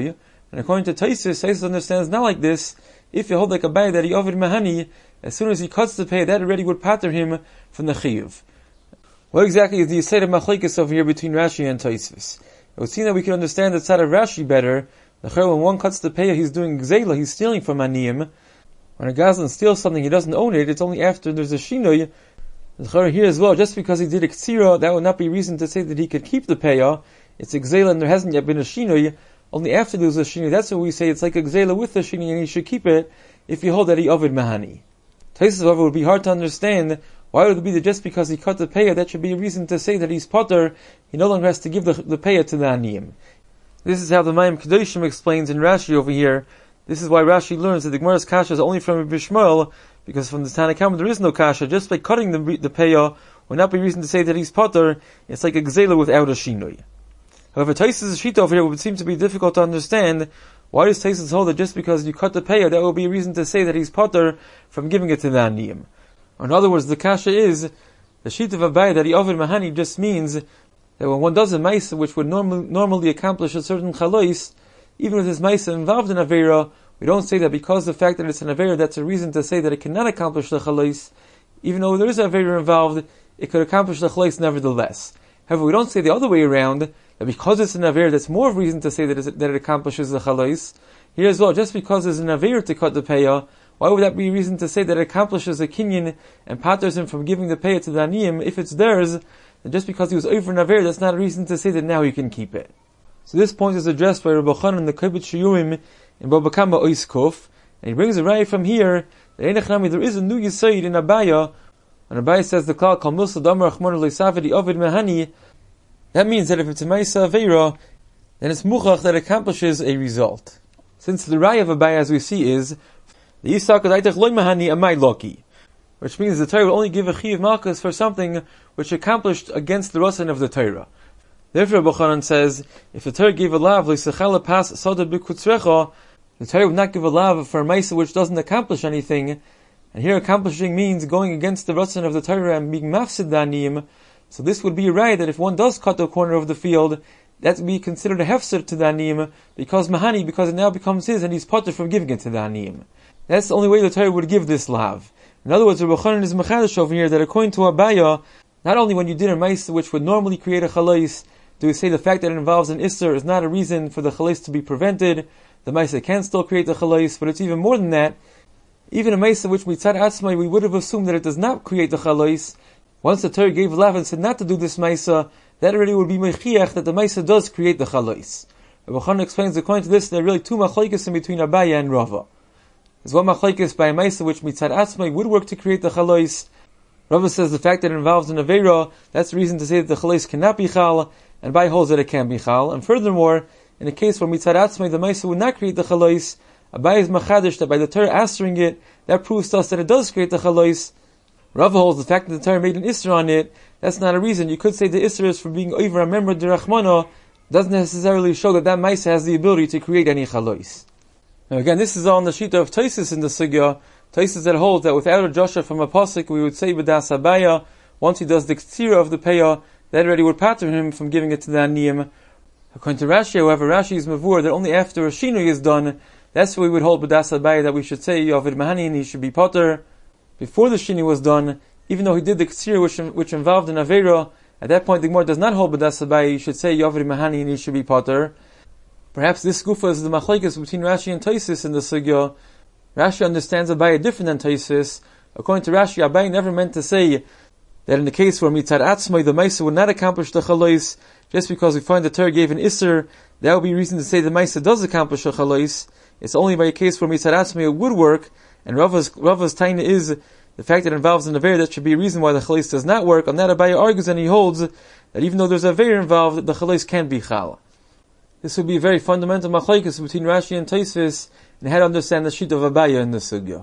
And according to Taisus, Taisus understands not like this. If you hold like Abaye that he offered mahani, as soon as he cuts the pay, that already would pater him from the chiyuv. What exactly is the state of machlekes over here between Rashi and Taisus? It would seem that we can understand the side of Rashi better. When one cuts the pay, he's doing gzeila, he's stealing from aniyim. When a gazlan steals something, he doesn't own it, it's only after there's a shinoi. Here as well, just because he did a ktsira, that would not be reason to say that he could keep the payah. It's a gzeila and there hasn't yet been a shinoi. Only after there's a shinoi, that's what we say, it's like a gzeila with the shinoi and he should keep it if you hold that he ovid mahani. Taisus, however, would be hard to understand. Why would it be that just because he cut the payah, that should be a reason to say that he's potter, he no longer has to give the, the payah to the aniyim. This is how the Mayim Kedoshim explains in Rashi over here. This is why Rashi learns that the Gemara's kasha is only from Rabbi Shmuel, because from the Tanna Kamma there is no kasha. Just by cutting the, the payah would not be reason to say that he's potter. It's like a gzeila without a shinoi. However, Taisus' shita over here would seem to be difficult to understand. Why does Taisus hold that just because you cut the payah, that would be a reason to say that he's potter from giving it to the aniyim? In other words, the kasha is, the sheet of Abaye that he offered mahani just means that when one does a maisa which would normally, normally accomplish a certain chalois, even with his maisa involved in Aveira, we don't say that because the fact that it's an Aveira, that's a reason to say that it cannot accomplish the chalois. Even though there is an Aveira involved, it could accomplish the chalois nevertheless. However, we don't say the other way around, that because it's an Aveira, that's more of reason to say that, that it accomplishes the chalois. Here as well, just because there's an Aveira to cut the payah, why would that be a reason to say that it accomplishes a kinyan and paters him from giving the payah to the aniyim? If it's theirs, then just because he was over an Aveira, that's not a reason to say that now he can keep it. So this point is addressed by Rabbi Chanan in the Kibbutz Shiyurim in Baba Kama Oiskov, and he brings a raya from here that there is a new Yisayid in Abaya, and Abaya says the Klal Kal Milsa Damar Achmon Leisavidi Ovid Mehani. That means that if it's a Maisa Aveira, then it's muchach that accomplishes a result. Since the raya of Abaya, as we see, is the Yisak Adaitach Loi Mahani Amai Loki, which means the Torah will only give a Chiv Malchus for something which accomplished against the Rasan of the Torah. Therefore, Rabbi Chanan says, if the Torah gave a lav, L'Sechala Pas Soda B'Kutzrecha, the Torah would not give a lav for a Maisa which doesn't accomplish anything, and here accomplishing means going against the Rasan of the Torah and being mafsid daniyim. So this would be a raya that if one does cut the corner of the field, that would be considered a hefser to the aniyim, because mahani, because it now becomes his and he's potter from giving it to the aniyim. That's the only way the Torah would give this lav. In other words, Rabbi Chanan is mechadish over here that according to Abaya, not only when you did a maisa which would normally create a chalais, do we say the fact that it involves an isser is not a reason for the chalais to be prevented. The maisa can still create the chalais, but it's even more than that. Even a maisa which mitzad atzmai, we would have assumed that it does not create the chalais. Once the Torah gave lav and said not to do this maisa, that already would be mechiach that the maisa does create the chalais. Rabbi Chanan explains according to this there are really two machlokes in between Abaya and Rava. There's one machlokes by a maisa which mitzad atzmai would work to create the chalais. Rava says the fact that it involves an aveira, that's the reason to say that the chalais cannot be chal, and by holds that it can be chal. And furthermore, in a case where mitzad atzmai the maisa would not create the chalais, Abaye is machadish that by the Torah answering it, that proves to us that it does create the chalais. Rava holds the fact that the Torah made an isra on it, that's not a reason. You could say the isra is for being over a member of the Rachmana, doesn't necessarily show that that maisa has the ability to create any chalais. Now again, this is all on the shita of Taisus in the sugya. Taisus that holds that without a Joshua from a pasuk, we would say b'das Abaya, once he does the ktira of the payah, that already would pattern him from giving it to the aniyim. According to Rashi, however, Rashi is mavur that only after a shinui is done, that's where we would hold b'das Abaya, that we should say Yovid Mahani and he should be potter. Before the shinui was done, even though he did the ktira which, which involved an aveira, at that point the Gemara does not hold b'das Abaya, you should say Yovid Mahani and he should be potter. Perhaps this gufa is the machlekes between Rashi and Taisus in the sugya. Rashi understands Abaya different than Taisus. According to Rashi, Abaya never meant to say that in the case where mitzad atzmai the maisa would not accomplish the chalais, just because we find the Torah gave an isser, that would be reason to say the maisa does accomplish a chalais. It's only by a case where mitzad atzmai it would work, and Rava's, Rava's taina is the fact that it involves an aver, that should be a reason why the chalais does not work. On that Abaya argues and he holds that even though there's a aver involved, the chalais can be chal. This would be a very fundamental machlekes between Rashi and Taisus, and how to understand the sheet of Abaya in the sugya.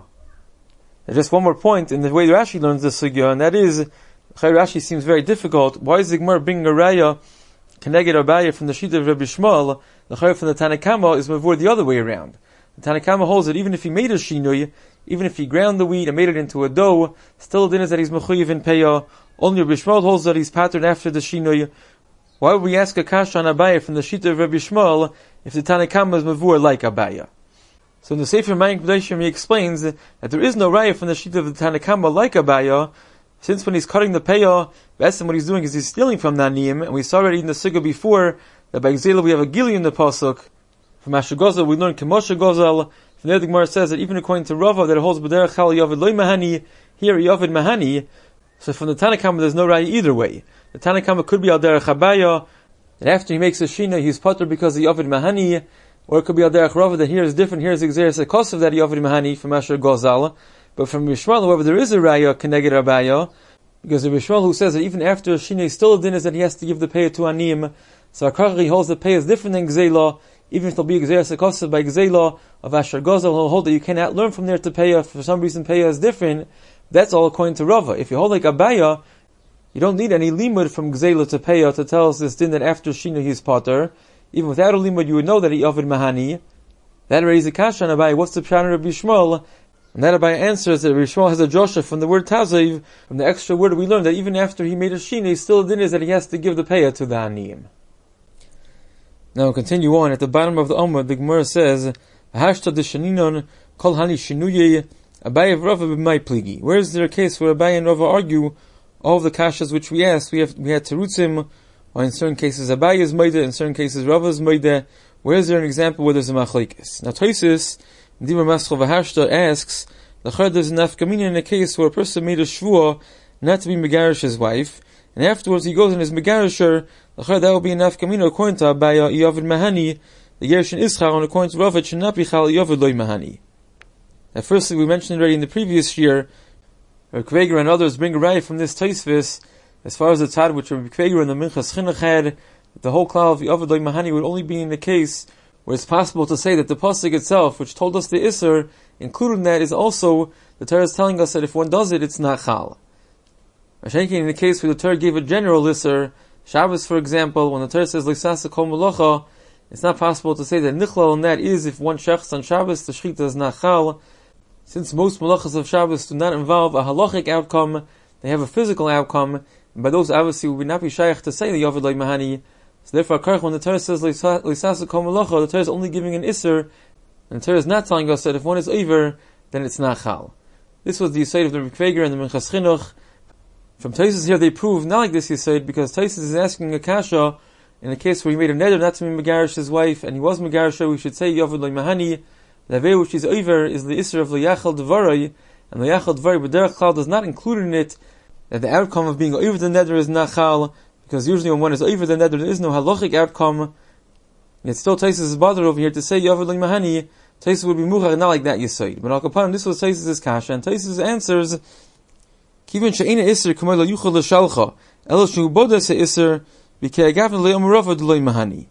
And just one more point in the way Rashi learns the sugya, and that is, Rashi seems very difficult. Why is the Gemara bringing a raya connected Abaya from the sheet of Rabbi Shmuel? The Chayr from the Tanna Kamma is mavur the other way around. The Tanna Kamma holds that even if he made a shinui, even if he ground the wheat and made it into a dough, still the din is that he's mechuyev in payah. Only Rabbi Shmuel holds that he's patterned after the shinui. Why would we ask a kasha on Abaya from the Shita of Rabbi Shmuel if the Tanna Kama is mavur like Abaya? So in the Sefer Mayim Kedashim he explains that there is no raya from the Shita of the Tanna Kama like Abaya, since when he's cutting the payah, basically what he's doing is he's stealing from the aniyim, and we saw already in the Sugya before that by Gzela we have a gili in the pasuk. From Asher Gozel we learn Kemoshe Gozel. From there the Gemara says that even according to Rava that it holds B'derech Chal Yovid Loi Mahani, here Yovid Mahani. So from the Tanna Kama there's no raya either way. The Tanna Kama could be Al Derech Abaya, and after he makes a shina he's potter because of Yovid Mahani, or it could be Al Derech Rava that here is different, here is Xeris Ekos of that Yovid Mahani from Asher Gozel. But from Yishmael, however, there is a raya Keneged Abaya, because the Yishmael who says that even after shina still a din is that he has to give the payah to aniyim. So Akarchi holds the payah is different than Gzela. Even if there'll be Xeris Ekos by Gzela of Asher Gozel, he'll hold that you cannot learn from there to payah. For some reason payah is different. That's all according to Rava. If you hold like Abaya, you don't need any limud from Gzela to payah to tell us this din that after shina he's potter. Even without a limud, you would know that he Yovid Mahani. That raises a kasha on Abaya. What's the pshat of Rabbi Shmuel? And that Abaya answers that Rabbi Shmuel has a drasha from the word taziv, from the extra word we learned that even after he made a shina, still the din is that he has to give the payah to the aniyim. Now we'll continue on. At the bottom of the Amud, the Gemara says, "Hashta de shaninon kol hani shinuye Abaya v'Rava b'may pligi." Where is there a case where Abaya and Rava argue all of the kashas which we asked? We have we had terutzim, or in certain cases Abaya is moide, in certain cases Rava is moide. Where is there an example where there's a machlekes? Now Tosfos Divrei Maschal v'Harshta asks, there's a nafkamina in a case where a person made a shvua not to be megarish his wife, and afterwards he goes and is megarisher, that will be a nafkamina according to Abaya Yovid Mahani, the Gershon Ischar, and according to Rav it should not be Chal Yovid Loi Mahani. Now firstly, we mentioned already in the previous year, Rabbi Kveger and others bring a raya from this Tosfos, as far as the Tad which Rabbi Kveger and the Minchas Chinuch had, that the whole cloud of Yovid Loi Mahani would only be in the case where it's possible to say that the pasuk itself, which told us the Isser, included in that is also, the Torah is telling us that if one does it, it's not Chal. In the case where the Torah gave a general Isser, Shabbos for example, when the Torah says, L'sasa kol melacha, it's not possible to say that Nichlal in that is, if one shechs on Shabbos, the Shechita is not Chal. Since most melachas of Shabbos do not involve a halachic outcome, they have a physical outcome, and by those obviously we would not be shaykh to say the Yovid Loi Mahani. So therefore, when the Torah says L'sasa kol melacha, the Torah is only giving an Isser, and the Torah is not telling us that if one is over, then it's not Chal. This was the Yisayid of the Rabbi Kveger and the Minchas Chinuch. From Tosfos here they prove not like this Yisayid, because Tosfos is asking a kasha, in a case where he made a neder not to be megarish his wife, and he was megarish, we should say Yovid Loi Mahani. The Avei which is over is the Isser of L'yachal Dvarai, and L'yachal Dvarai, but Derech Chal does not include in it that the outcome of being over the neder is not Chal, because usually when one is over the neder there is no halachic outcome. Yet still Tosfos is bothered over here to say Yovid Loi Mahani. Tosfos would be muchar not like that Yisayid. But Al-Kapanim, this was Tosfos' kasha, and Tosfos answers, Kivin she'ena Isser k'may lo yuchal l'shalcha, elo she'u bodas ha'Isser, b'kei agavin le'om Rava d'loi Mahani.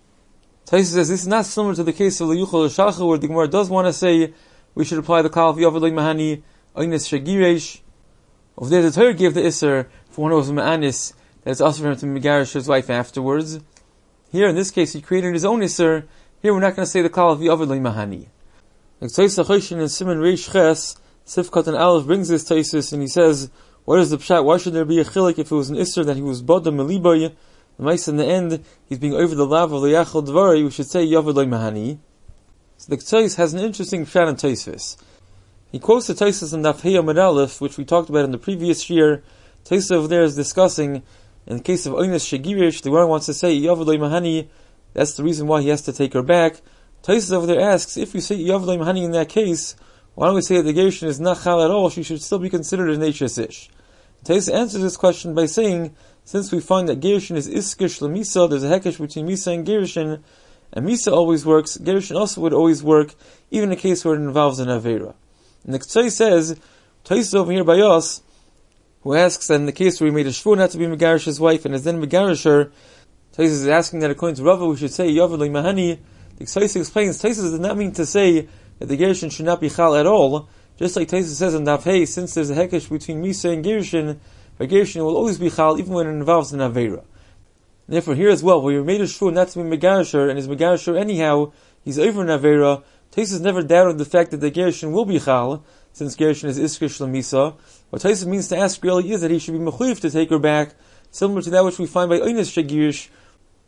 Tosfos says this is not similar to the case of L'yuchal L'shalcha, where the Gemara does want to say we should apply the Kal of Yovid Loi Mahani, Oynes Shagiresh. Over there the Torah gave the Isser for one who was Ma'anis, that it's also for him to megarish his wife afterwards. Here in this case he created his own Isser. Here we're not going to say the Kal of Yovid Loi Mahani. Like Tosfos Choshen and Simon Reish Ches, Sifkat and Aleph brings this Tosfos and he says, what is the pshat? Why should there be a chilik if it was an Isser that he was Boda Meliboy? The mice in the end, he's being over the lava of the Yachal Dvari, we should say Yovid Loi Mahani. So the Tosfos has an interesting pshat in Tosfos. He quotes the Tosfos in Daf Hey Amud Aleph, which we talked about in the previous year. Tosfos over there is discussing, in the case of Oynes Shagirish, the one wants to say Yovid Loi Mahani, that's the reason why he has to take her back. Tosfos over there asks, if you say Yovid Loi Mahani in that case, why don't we say that the Gershon is not Chal at all, she should still be considered a Neishes Ish? Tosfos answers this question by saying, since we find that Gershon is Iskish Lemisa, there's a hekesh between Misa and Gershon, and Misa always works, Gershon also would always work, even in a case where it involves an Avera. And the Ktsoy says, Tosfos over here by us, who asks that in the case where he made a shvur not to be Megarish his wife, and is then Megarish her, Tosfos is asking that according to Rava we should say Yovid Loi Mahani. The Ktsoy explains, Tosfos does not mean to say that the Gershon should not be Chal at all, just like Tosfos says in Daf Hey, since there's a hekesh between Misa and Gershon, a Gershon will always be Chal even when it involves an Avera. Therefore here as well, where you made a shvur not to be Megarisher, and is Megarisher anyhow, he's over an Avera, Tosfos never doubted the fact that the Gershon will be Chal, since Gershon is Iskish Lemisa. What Tosfos means to ask really is that he should be Mechuyev to take her back, similar to that which we find by Oynes Shagirish,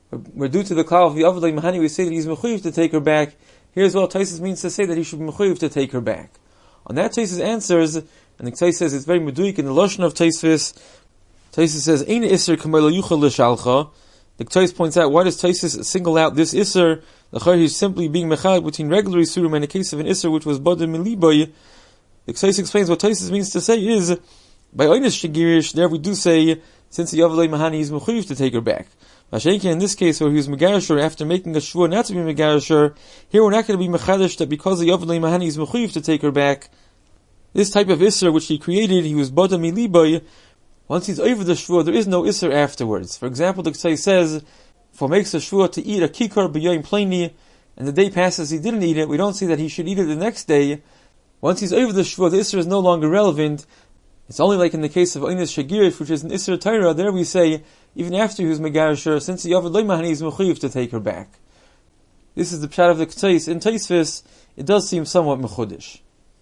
We're due to the klal of the Avdei Mahani, we say that he's mechuyev to take her back. Here's what Taisus means to say that he should be mechuyev to take her back. On that, Taisus answers, and the Taisus says it's very meduik in the lashon of Taisus. Taisus says, "Ein iser kamei lo yuchal l'shalcha." The Taisus points out, why does Taisus single out this iser? L'chayr he's simply being mechal between regular isurim and a case of an iser which was bodem miliboy. The Taisus explains what Taisus means to say is, by oinus shegirish, there we do say, since the Avdei Mahani is mechuyev to take her back. Mashenkin, in this case, where he was megarisher after making a shvur not to be megarisher, here we're not going to be mechadish that because the Avdei Mahani is mechuyev to take her back. This type of isser which he created, he was bodem miliboy. Once he's over the shvur, there is no isser afterwards. For example, the Ksai says, if one makes a shvur to eat a kikar b'yoyim pleni, and the day passes he didn't eat it, we don't say that he should eat it the next day. Once he's over the shvur, the isser is no longer relevant. It's only like in the case of Oinus Shagirish, which is an isser Torah, there we say, even after he was megarisher, since the Avdei Mahani is mechuyev to take her back. This is the pshat of the Ksais. In Taisvis, it does seem somewhat mechudish.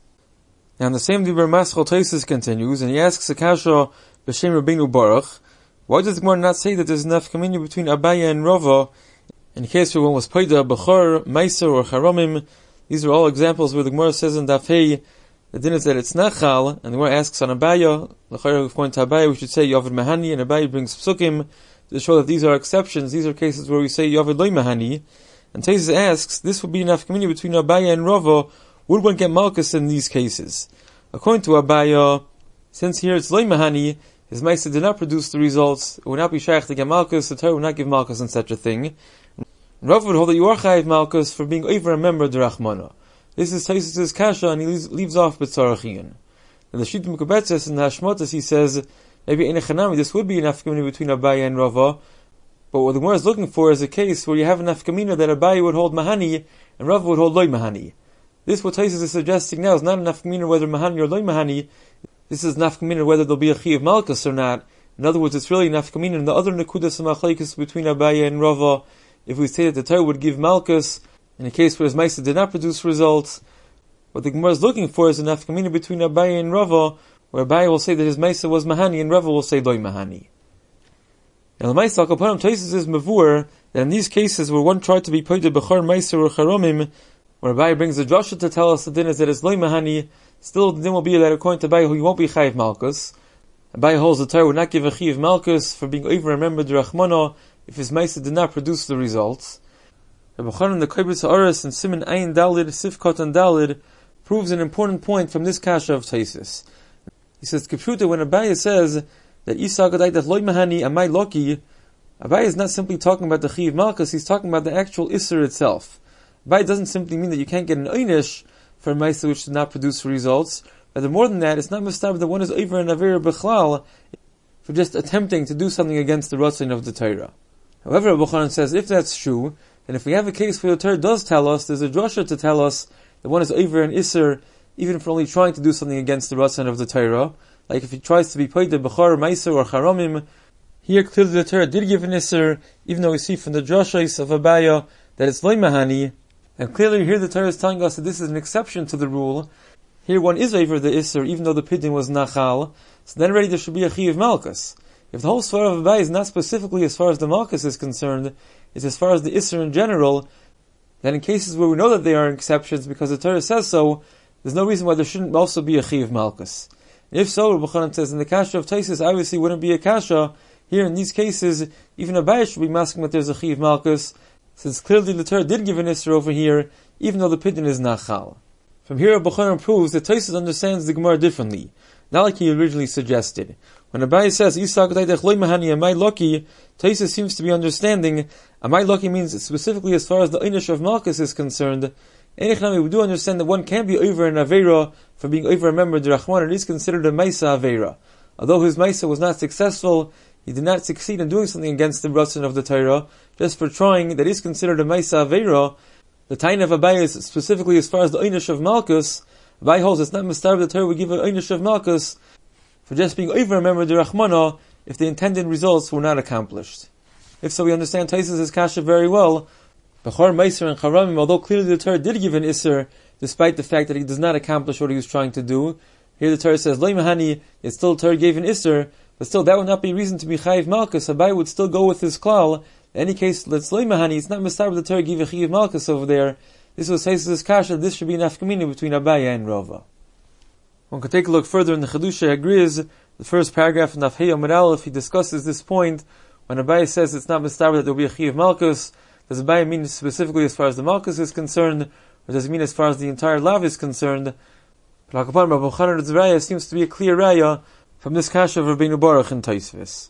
Now, in the same Dibur Maschal, Taisus continues, and he asks Akasha b'shem Rabbeinu Baruch, why does the Gemara not say that there's enough communion between Abaya and Rava in case where one was paida, Bechor, Meiser, or Charomim? These are all examples where the Gemara says in Daf Hey, the din is that it's nachal, and the Gemara asks on Abaya, according to Abaya, we should say Yovid Mahani, and Abaya brings psukim to show that these are exceptions. These are cases where we say Yovid Loi Mahani. And Taisus asks, this would be enough communion between Abaya and Rava. Would one get malchus in these cases? According to Abaya, since here it's Loi Mahani, his Maisa did not produce the results, it would not be shaykh to get malchus, the Torah would not give malchus in such a thing. Rava would hold that you are chayiv malchus for being over a member of the Rachmana. This is Taisus' kasha, and he leaves, leaves off b'tzarachin. And the Shita Mekubetzes in the Hashmotas, he says, maybe in a chanami, this would be an afkamina between Abaya and Rava, but what the Gemara is looking for is a case where you have an afkamina that Abaya would hold Mahani, and Rava would hold Loi Mahani. This, what Taisus is suggesting now, is not an afkamina whether Mahani or Loi Mahani. This is an afkamina whether there'll be a chi of Malchus or not. In other words, it's really an afkamina in the other nekudas machlekes between Abaya and Rava. If we say that the Torah would give Malchus, in a case where his Maisa did not produce results, what the Gemara is looking for is an afkamina between Abaya and Rava, where Abaya will say that his Maisa was Mahani, and Rava will say Loi Mahani. Now the Maisa Al-Kapanim Taisus is Mavur, that in these cases where one tried to be paid Bechor, Maisa, or Charomim, where Abaya brings the drasha to tell us the din is that it's Loi Mahani, still the din will be that according to Abaya, he won't be Chayiv Malchus. Abaya holds the Torah would not give a Chayiv Malchus for being over remembered Rachmana if his Maisa did not produce the results. Rabbi Chanan the Kibbutz Ha'aretz and Siman Ayin Dalid, Sifkot and Dalid, proves an important point from this kasha of Taisus. He says, Kipshuta, when Abaya says that Isa Gadaydat Loi Mahani Amai Loki, Abaya is not simply talking about the Chiv Malchus, he's talking about the actual Isser itself. Abaya doesn't simply mean that you can't get an Einish for a Maisa which did not produce results. Rather, more than that, it's not Mustab that one is over an Avera Bechlal for just attempting to do something against the Ratzin of the Torah. However, Rabbi Chanan says, if that's true, then if we have a case where the Torah does tell us, there's a drasha to tell us that one is over an Isser, even for only trying to do something against the Ratzin of the Torah, like if he tries to be paid the Bechor, Meiser, or Charomim. Here clearly the Torah did give an Isser, even though we see from the drashas of Abaya that it's Loi Mahani, and clearly here the Torah is telling us that this is an exception to the rule. Here one is over the Isser, even though the Pidin was Nachal, so then already there should be a Chi of Malchus. If the whole Svar of Abaya is not specifically as far as the Malchus is concerned, it's as far as the Isser in general, then in cases where we know that they are exceptions because the Torah says so, there's no reason why there shouldn't also be a Chi of Malchus. And if so, Rabbi Chanan says, in the Kasha of Taisus obviously wouldn't be a Kasha. Here in these cases, even Abaya should be asking that there's a Chi of Malchus, since clearly the Torah did give an Isser over here, even though the Pidin is Nachal. From here, Rabbi Chanan proves that Taisus understands the Gemara differently, not like he originally suggested. When Abaya says, Isa G'daydech Loi Mahani Amai Loki, Taisus seems to be understanding, Amai Loki means specifically as far as the Einish of Malchus is concerned. Enichnami, we do understand that one can be over an Aveira for being over a member of the Rachman, it is considered a Maisa Aveira. Although his Maisa was not successful, he did not succeed in doing something against the Ratzin of the Torah, just for trying, that is considered a Maisa Aveira. The Tain of Abaya is specifically as far as the Einish of Malchus. Abaya holds it's not Mistar the Torah would give an Einish of Malchus for just being over a member of the Rachmana if the intended results were not accomplished. If so, we understand Taisus' kasha very well. Bechor, Meiser, and Charamim, although clearly the Torah did give an Isser, despite the fact that he does not accomplish what he was trying to do. Here the Torah says, Loi Mahani, yet still the Torah gave an Isser, but still that would not be reason to be Chayiv Malchus. Abaya would still go with his klal, In any case, let's lay mahani, it's not mistar the Torah give a chiv malchus over there. This was Taisus' kasha, this should be an afkamina between Abaya and Rava. One can take a look further in the Chedusha agrees, the first paragraph in Nafhei Amud Aleph, he discusses this point, when Abaya says it's not mistar that there will be a chiv malchus, does Abaya mean specifically as far as the malchus is concerned, or does it mean as far as the entire lav is concerned? But Hakapan Rabbi Chanan Tzvaya seems to be a clear raya from this kasha of Rabbeinu Baruch in Taisvis.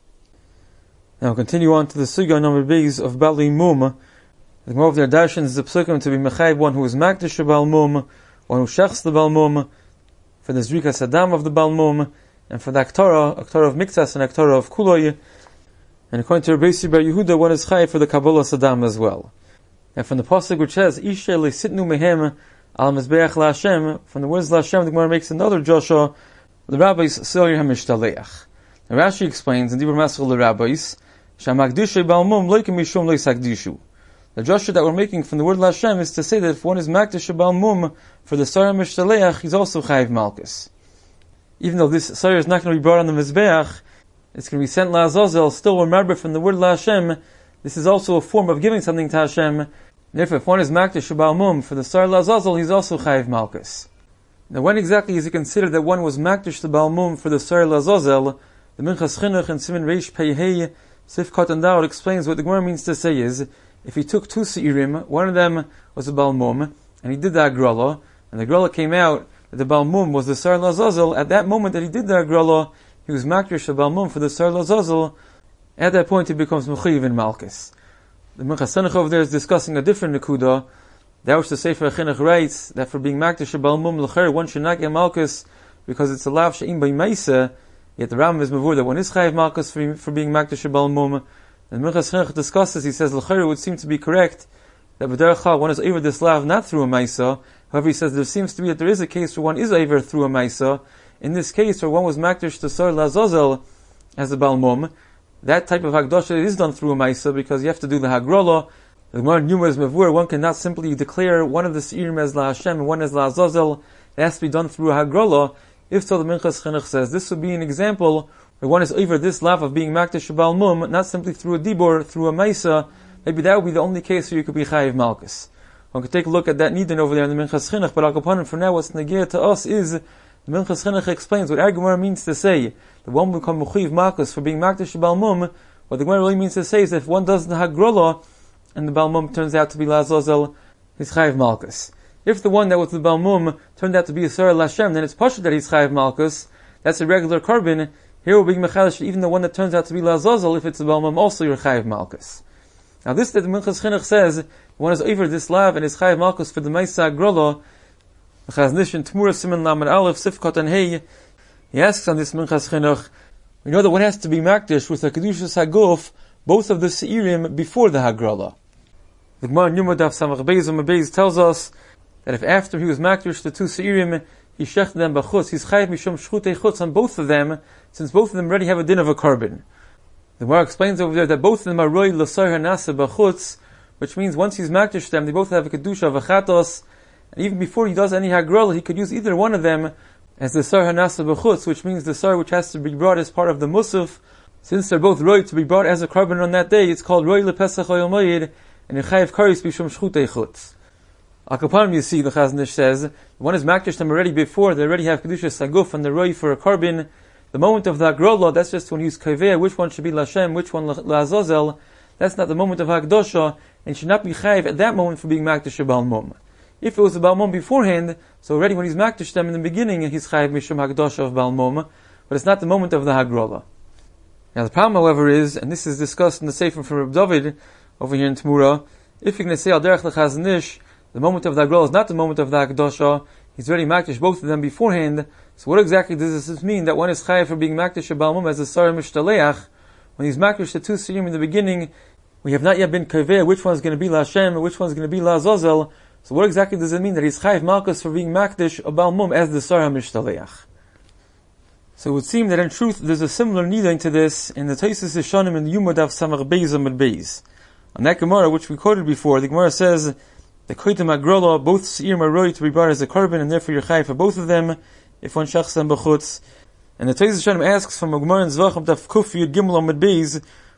Now we'll continue on to the sugya number beis of Bali Mum. The Gemara of their darshan is the psukim to be mechayiv one who is makdish of Bal Mum, one who shechs the Bal Mum, for the zrika sadam of the Bal Mum, and for the aktara, aktara of miktas and aktara of kuloy. And according to Rabbi Yisrael Bar Yehuda, one is chayiv for the kabbalah sadam as well. And from the pasuk which says ishe leisitnu mehem al mizbeach laHashem, from the words laHashem, the Gemara makes another Joshua, the rabbis selir hamishtalech. Now Rashi explains in Dibur Maschil the rabbis, Shamagdishay Bal Mum leikim mishum leisakdishu. The Joshua that we're making from the word Lashem is to say that if one is Makdish Bal Mum for the Sarah Mishtaleach, he's also Chayiv Malkus. Even though this Sarah is not going to be brought on the Mizbeach, it's going to be sent La Azazel, still remember from the word Lashem, this is also a form of giving something to Hashem. And therefore, if one is Makdish Bal Mum for the Sarah La Azazel, he's also Chayiv Malkus. Now when exactly is it considered that one was Makdish to Bal Mum for the Sarah La Azazel? The Minchas Chinuch and Siman Reish Pei Hei Sif Katan Daud explains what the Gemara means to say is, if he took two seirim, one of them was a Bal Mum, and he did the agrala, and the agrala came out that the Bal Mum was the Sar Lazazel, at that moment that he did the agrala, he was makrish the Bal Mum for the Sar Lazazel. At that point he becomes Mechayiv in Malkus. The Minchas Chinuch over there is discussing a different nekuda, that which the Sefer Chinuch writes, that for being makrish the Bal Mum l'cher, one should not get Malkus, because it's a lav she'im by Meisa, yet the Rambam is mavur that one is Chayiv Malkus for, for being makrish the Bal Mum. And Minchas Chinuch discusses, he says, l'chayr would seem to be correct, that b'derech chal, one is over this lav not through a maisa. However, he says there seems to be that there is a case where one is over through a maisa. In this case, where one was makdish to Sar Lazazel as a Bal Mum, that type of hagdosha is done through a maisa, because you have to do the hagrola. The Gemara Numa is mevur, one cannot simply declare one of the seirim as La Hashem and one as La Azazel. It has to be done through a hagrola. If so, the Minchas Chinuch says, this would be an example where one is over this lav of being makdish Bal Mum, not simply through a dibor, through a maisa. Maybe that would be the only case where you could be chayiv malkus. One could take a look at that nidin over there in the Minchas Chinuch, but Al-Kapanim for now what's negir to us is, the Minchas Chinuch explains what our Gemara means to say, that one will become chayiv malkus for being makdish Bal Mum. What the Gemara really means to say is that if one does the hagrola, and the Bal Mum turns out to be Lazazel, he's chayiv malkus. If the one that was the Bal Mum turned out to be a Sarah Lashem, then it's pashut that he's chayiv malkus. That's a regular carbon. Here we're being mechalish, even the one that turns out to be Lazazel, if it's a Bal Mum, also you're chayiv malkus. Now this that the Minchas Chinuch says, one is over this lav and is chayiv malkus for the Maisa Agrola, Chaznish and Tmura Siman Lamed Aleph Sifkot and Hey, he asks on this Minchas Chinuch, we know that one has to be makdish with a Kedushas Haguf, both of the Seirim before the Hagrola. The Gemara Yuma Daf Samach Beis and Beis tells us that if after he was makdish the two Seirim, he shechted them b'chutz, he's chayiv mishum shchutei chutz on both of them, since both of them already have a din of a carbon. The Gemara explains over there that both of them are roi l'sar hanasa b'chutz, which means once he's makdish them, they both have a kedusha of a chatos, and even before he does any hagrol, he could use either one of them as the sar hanasa b'chutz, which means the sar which has to be brought as part of the musaf. Since they're both roi to be brought as a carbon on that day, it's called roi lepesach oyel moed, and chayiv karis b'shum shchutei chutz. Akapanim, you see, the Chaznish says, one is makdish them already before, they already have kedusha saguf and the roi for a carbon. The moment of the hagrola, that's just when you use kaveh, which one should be Lashem, which one Lazazel. That's not the moment of hagdosha, and should not be chayiv at that moment for being makdish a Bal Mum. If it was a Bal Mum beforehand, so already when he's makdish them in the beginning, he's chayiv mishum hagdosha of Bal Mum, but it's not the moment of the hagrola. Now the problem, however, is, and this is discussed in the Sefer from Reb David over here in Tmura, if you're going to say al derech l'chaznish, the moment of the hagrola is not the moment of the hagdosha, he's already makdish both of them beforehand. So what exactly does this mean? That one is chayiv for being makdish a Bal Mum as a Sarah Mishtaleach. When he's makdish the two Seirim in the beginning, we have not yet been kaveh which one is going to be La Hashem and which one is going to be La Azazel. So what exactly does it mean that he's chayiv malkus for being makdish a Bal Mum as the Sarah Mishtaleach? So it would seem that in truth there's a similar needing to this in the Taisus Yeshanim and the Yuma Daf Samach Beis Amud Beis. On that Gemara which we quoted before, the Gemara says the Koitim Agrola, both Seirim are roi to be brought as a carbon, and therefore you're chayiv for both of them if one shechs them b'chutz. And the Taisus Yeshanim asks from a Gemara in Zvachim Daf Kuf Yud Gimel Amud Beis,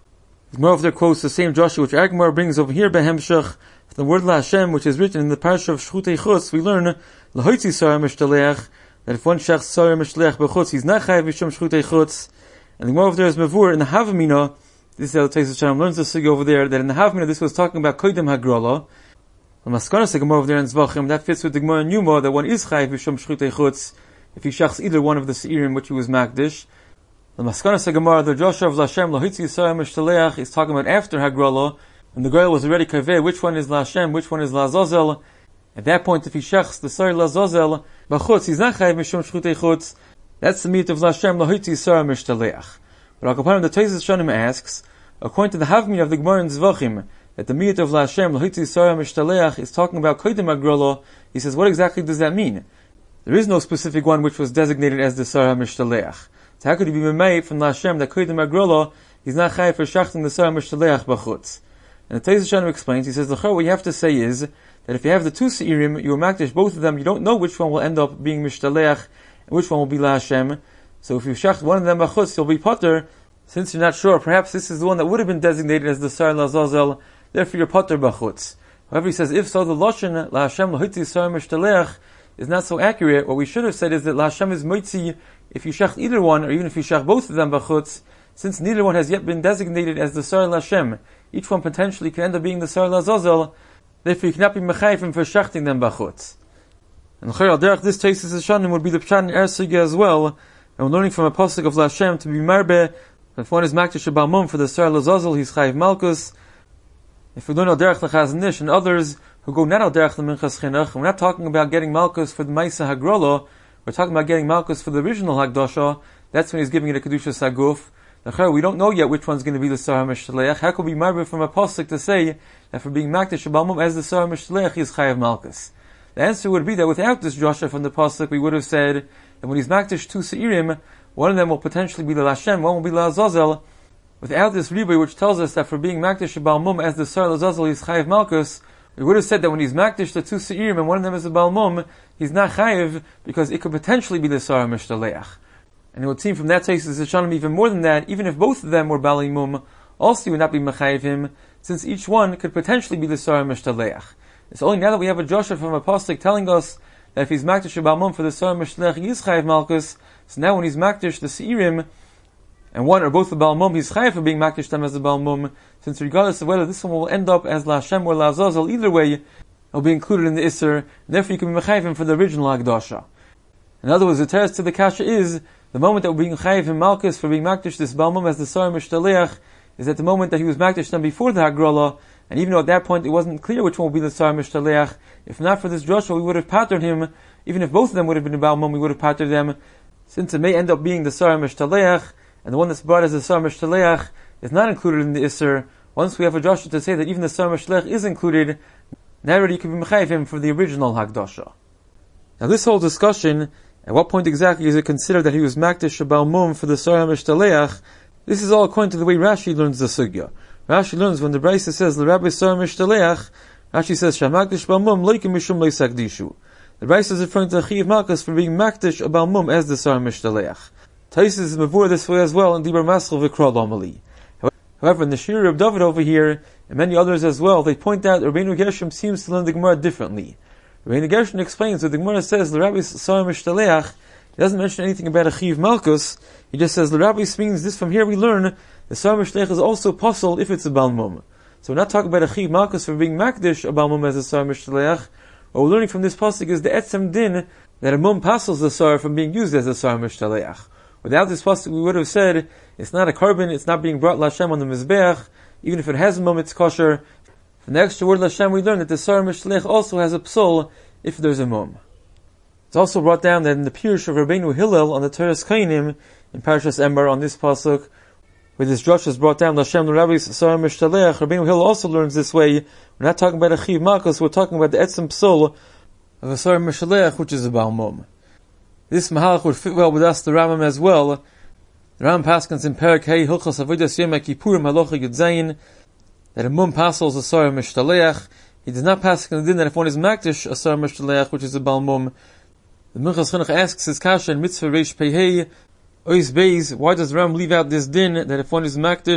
The Gemara over there quotes the same Joshua which our Gemara brings over here, Behemshach, the word La Hashem, which is written in the parsha of Shchutei Chutz. We learn L'hoitzi Sarah Mishtaleach, that if one shechs Sarah Mishtaleach b'chutz, he's not chayav mishum Shchutei Chutz. And the Gemara over there is Mavur in the Havamina. This is how the Teis Hashem learns the sugi over there, that in the Havamina this was talking about Kodim Hagrala. The Maskanas the Gemara over there in Zvachim, that fits with the Gemara in Yuma, that one is chayav mishum Shchutei Chutz if he shechs either one of the Seirim which he was Makdish. The Maskanas Gemara, the Joshua of Lashem, Lahitzi Sarah Mishtaleach, is talking about after Hagrala, and the girl was already kaveh, which one is Lashem, which one is Lazazel. At that point, if he shechs the Sarah Lazazel, b'chutz, he's not chayav mishum shchutei chutz. That's the meat of Lashem, Lahitzi Sarah Mishtaleach. But Al-Kapanim, the Teis Shanim asks, according to the Havmi of the Gemara in Zvachim, that the meat of Lashem, Lahitzi Sarah Mishtaleach, is talking about Kodim Hagrala. He says, what exactly does that mean? There is no specific one which was designated as the Sarah Mishtaleach. So how could he be made from Lashem that Kodim Hagrala, he's not chayav for shachting the Sarah Mishtaleach b'chutz? And the Teis Shanim explains, he says, what you have to say is, that if you have the two Seirim, you makdish both of them, you don't know which one will end up being Mishtaleach, and which one will be La Hashem. So if you shacht one of them b'chutz, you'll be potter. Since you're not sure, perhaps this is the one that would have been designated as the Sarah Lazazel, therefore you're potter b'chutz. However, he says, if so, the Lashon, La Hashem Lahitzi Sarah Mishtaleach, is not so accurate. What we should have said is that La Hashem is Moitzi if you shacht either one, or even if you shacht both of them b'chutz, since neither one has yet been designated as the Sarah Lashem. Each one potentially can end up being the Sarah Lazazel, therefore you cannot be mechayim for shachting them b'chutz. And l'chayr al-derech, this Teis Hashanim would be the pshat in Er Sugya as well, and we're learning from a pasuk of Lashem to be marbe, if one is makdish b'almum for the Sarah Lazazel, he's chayiv malkus. If we learn al-derech l'chaz nish and others who go not al-derech l'minchas chinuch, we're not talking about getting malkus for the Maisa Hagrala, we're talking about getting malkus for the original Hagdasha. That's when he's giving it a kedusha saguf. We don't know yet which one's going to be the Sarah Mishtaleach. How could we marry from a pasuk to say that for being makdish b'almum as the Sarah Mishtaleach he is chayav malkus? The answer would be that without this Joshua from the pasuk, we would have said that when he's makdish two Seirim, one of them will potentially be the Lashem, one will be the Azazel. Without this Rebbe, which tells us that for being makdish b'almum as the Sarah Azazel he is chayav malkus, we would have said that when he's makdish the two Seirim and one of them is a b'almum, he's not chayav because it could potentially be the Sarah Mishtaleach. And it would seem from that Teis Hashanim even more than that, even if both of them were Bali Mum, also he would not be Mechayiv him, since each one could potentially be the Sarah Mishtaleach. It's only now that we have a Joshua from a pasuk telling us that if he's Makdish B'al Mum for the Sarah Mishtaleach, he is Chayiv Malkus, so now when he's Makdish the Seirim, and one or both the B'al Mum, he's Chayiv for being Makdish them as the B'al Mum, since regardless of whether this one will end up as La Hashem or La Azazel, either way, it'll be included in the Isser, and therefore you can be Mechayiv him for the original Hagdasha. In other words, the teres to the kasha is, the moment that we're being chayiv him malchus for being makdish this balmum as the Sarah Mishtaleach is at the moment that he was makdish them before the Hagrala, and even though at that point it wasn't clear which one would be the Sarah Mishtaleach, if not for this Joshua we would have patterned him, even if both of them would have been a balmum we would have patterned them, since it may end up being the Sarah Mishtaleach, and the one that's brought as the Sarah Mishtaleach is not included in the Isser. Once we have a Joshua to say that even the Sarah Mishtaleach is included, now already you can be chayiv him for the original Hagdasha. Now this whole discussion, at what point exactly is it considered that he was makdish b'almum for the Sarah Mishtaleach? This is all according to the way Rashi learns the sugya. Rashi learns when the Brisa says the Rabbi Sarah Mishtaleach, Rashi says shamakdish b'almum leikim mishum leisakdishu. The Brisa is referring to Chiv Malkus for being makdish b'almum as the Sarah Mishtaleach. Taisis is mavur this way as well in Dibur Maschel v'Kral Amali. However, in the Shir of David over here and many others as well, they point out Rabbeinu Gershom seems to learn the Gemara differently. Rabbeinu Gershom explains that the Gemara says the Rabbi Sarah Mishtaleach. He doesn't mention anything about a Chiv Malkus. He just says the Rabbi means this. From here we learn the Sarah Mishtaleach is also possible if it's a Balmum. So we're not talking about a Chiv Malkus for being Makdish a Balmum as a Sarah Mishtaleach. What we're learning from this pasuk is the Etzem Din that a Mum passes the Sarah from being used as a Sarah Mishtaleach. Without this pasuk we would have said it's not a carbon, it's not being brought Lashem on the Mizbeach, even if it has a Mum it's kosher. From the extra word Lashem we learn that the Sarah Mishtaleach also has a psul if there's a Mum. It's also brought down that in the Pirush of Rabbeinu Hillel on the Teres Kainim, in Parashas Ember on this pasuk, where this drush is brought down, Lashem l'Rabbi Sarah Mishtaleach, Rabbeinu Hillel also learns this way. We're not talking about a Chiv Malkus, we're talking about the Etzem Psul of a Sarah Mishtaleach, which is a Balmum. This Mahalach would fit well with us, the Rambam as well. The Rambam paskins in Perek Hey, Hilchos Avodas Yom Kippurim Halacha Yud Zayin, that a Mum passes a Sarah Mishtaleach. He does not pass in the din that if one is Makdish a Sarah Mishtaleach, which is a Balmum. The Minchas Chinuch asks his kasha in Mitzvah Reish Pehei Ois Beis, why does Ram leave out this din that if one is Makdish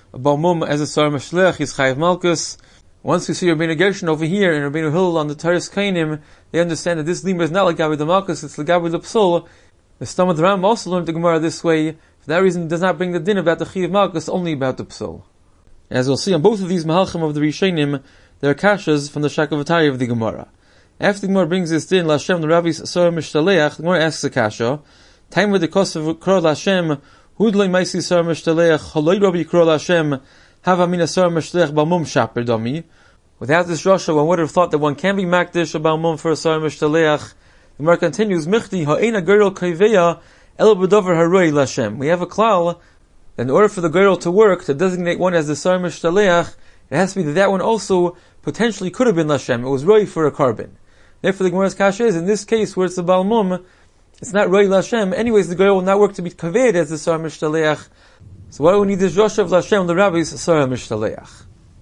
a Balmum as a Sar Mashlech, he's Chayiv Malkus. Once we see Rabbeinu Gershon over here and Rabbeinu Hillel on the Taurus Kainim, they understand that this lima is not like Gabi the Malkus, it's Gabi the Psul. The Stam of the Ram also learned the Gemara this way. For that reason, it does not bring the din about the Chayiv Malkus, only about the Psul. As we'll see on both of these Mahalchim of the Rishonim, there are kashas from the Shakavatari of the Gemara. After the Gemara brings this din, Lashem the Rabbi's Sar Mishtaleach, the Gemara asks a kasha, time with the cost of Kro Lashem, Hudloi Maisi Sar Mishtaleach, Haloi Rabbi Kro Lashem, Hava Mina Sar Mishtaleach Balmum Shaper Dami. Without this Rasha, one would have thought that one can be Makdish a Balmum for a Sar Mishtaleach. The Gemara continues, Michti Ha'ena Geril Kaiveya, El B'dover Haroi Lashem. We have a klal, that in order for the girl to work, to designate one as the Sar Mishtaleach, it has to be that that one also potentially could have been Lashem. It was Roi for a carbon. Therefore, the Gemara's kasha is, in this case, where it's the Balmum, it's not Roi Lashem. Anyways, the girl will not work to be kaved as the Sar Mishtaleach. So why do we need this Rosh of Lashem, the Rabbi's Sar Mishtaleach?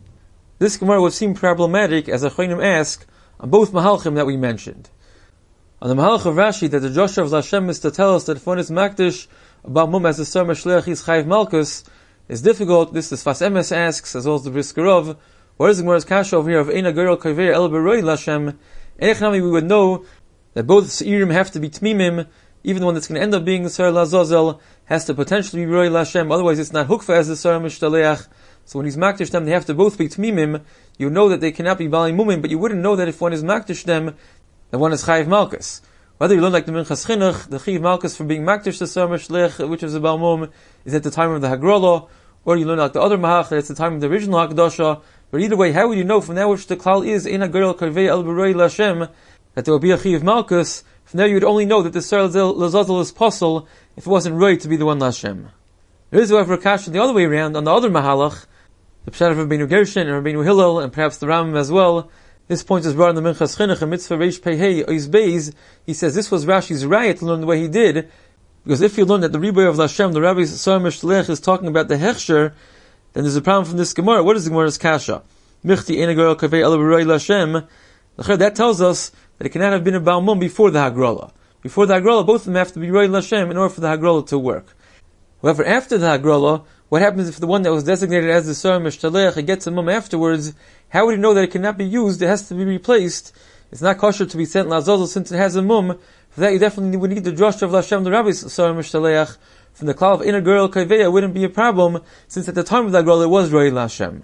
This Gemara would seem problematic, as Achronim ask, on both Mahalchim that we mentioned. On the Mahalch of Rashi, that the Joshua of Lashem is to tell us that if one is Makdish, a Balmum as the Sar Mishtaleach is Chayiv Malkus, is difficult. This is Fas Emes asks, as well as the Briskerov, what is the Gemara's kasha over here of Eina Geril Kaveh El Beroi Lashem? Echnami, we would know that both Seirim have to be Tmimim, even the one that's going to end up being the Sar Lazazel has to potentially be Roi Lashem, otherwise it's not Hukfa as the Sar Mishtaleach. So when he's Makdish them, they have to both be Tmimim. You know that they cannot be Bali Mumim, but you wouldn't know that if one is Makdish them, that one is Chayiv Malkus. Whether you learn like the Minchas Chinuch, the Chayiv Malkus for being Makdish the Sar Mishtaleach, which is a Balmum, is at the time of the Hagrolo, or you learn like the other Mahach, that it's the time of the original Hakdasha. But either way, how would you know from that which the klal is Eina Geril Kaveh El Beroi Lashem that there will be a Chayiv Malkus? From there you would only know that the Sar Lazazel is possible if it wasn't right to be the one Lashem. There is, however, a kasha the other way around on the other Mahalach, the Pshat of Rabbeinu Gershon and Rabbeinu Hillel, and perhaps the Rambam as well. This point is brought in the Minchas Chinuch and Mitzvah Reish Pei Ois Beis. He says this was Rashi's riot to learn the way he did, because if you learn that the Rebbe of Lashem, the Rabbi's Sar Mishtaleach, is talking about the Hechsher, then there's a problem from this Gemara. What is the Gemara's kasha? Michti Eina Geril Kaveh El Beroi Lashem. That tells us that it cannot have been a Balmum before the Hagrola. Before the Hagrola, both of them have to be Roi Lashem in order for the Hagrola to work. However, after the Hagrola, what happens if the one that was designated as the Sar Mishtaleach gets a mum afterwards? How would you know that it cannot be used? It has to be replaced. It's not kosher to be sent Lazazel since it has a mum. For that, you definitely would need the Drosh of Lashem, the Rabbi's Sar Mishtaleach. From the klal of Eina Geril Kaveh wouldn't be a problem, since at the time of the Hagrola it was Roi Lashem.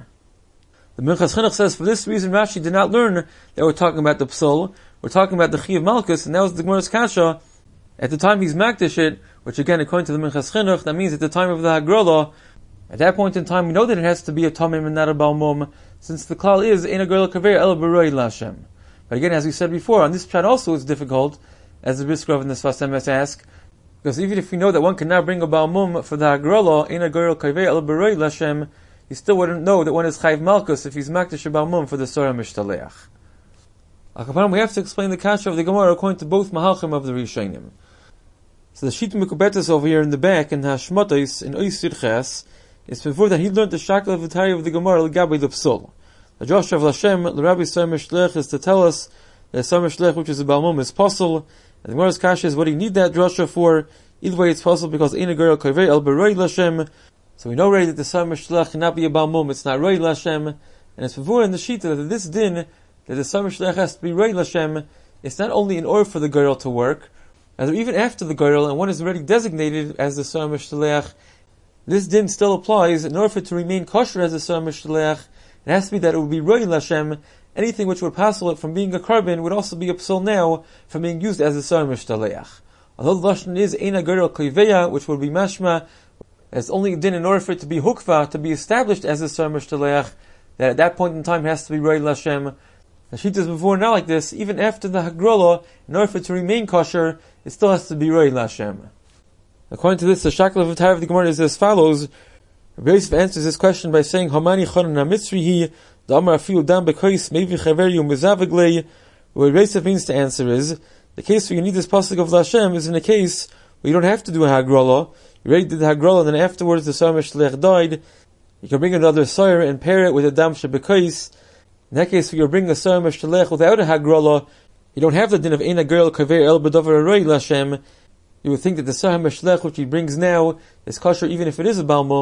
The Minchas Chinuch says, for this reason Rashi did not learn that we're talking about the Psul, we're talking about the Chayiv Malkus, and that was the Gemara's kasha. At the time he's Makdish it, which again, according to the Minchas Chinuch, that means at the time of the Hagrola, at that point in time we know that it has to be a Tomim and not a Balmum, since the klal is Eina Geril Kaveh El Beroi Lashem. But again, as we said before, on this chat also it's difficult, as the Briskerov and the Sfas Emes ask, because even if we know that one cannot bring a Balmum for the Hagrola, Eina Geril Kaveh El Beroi Lashem, you still wouldn't know that one is Chayiv Malkus if he's Makdish a Balmum for the Sar Mishtaleach. We have to explain the kasha of the Gemara according to both Mahalchim of the Rishonim. So the Shita Mekubetes over here in the back in Hashmotais in Oisir Ches is before that he learned the Shakel of the Tari of the Gemara L'Gabi the Psul. The Joshua of Lashem, the Rabbi Sar Mishtaleach, is to tell us that Sar Mishtaleach, which is a Balmum, is possible. And the Gemara's kasha is what do you need that Joshua for? Either way it's possible because Eina Geril Kaveh El Beroi Lashem. So we know already that the Sar Mishtaleach cannot be a Balmum, it's not Roi Lashem. And it's before in the Shita that this din, that the Sar Mishtaleach has to be Roi Lashem, it's not only in order for the girl to work, rather even after the girl, and one is already designated as the Sar Mishtaleach, this din still applies. In order for it to remain kosher as the Sar Mishtaleach, it has to be that it would be Roi Lashem. Anything which would passel it from being a carbon would also be a psul now from being used as a Sar Mishtaleach. Although the Lashon is Eina Geril Kaveh, which would be mashma, it's only a din in order for it to be hukva, to be established as a Sar Mishtaleach, that at that point in time has to be Roi Lashem. The Shita is before not like this. Even after the Hagrola, in order for it to remain kosher, it still has to be Roi Lashem. According to this, the Shakel of the Tari of the Gemara is as follows. Rabbi Yosef answers this question by saying, Hamani Chonan HaMitzri the Amar Afiyu Dam Bekois Mevi Chaveri Umezaviglei. What Rabbi Yosef means to answer is, the case where you need this pasuk of Lashem is in a case where you don't have to do a Hagrola. You already did the Hagrola, and then afterwards the Sar Mishtaleach died. You can bring another Sar and pair it with a Dam Shebekois. In that case, if you bring a Sar Mishtaleach without a Hagrola, you don't have the din of Eina Geril Kaveh El B'dover Roi Lashem. You would think that the Sar Mishtaleach which he brings now is kosher even if it is a Balmum,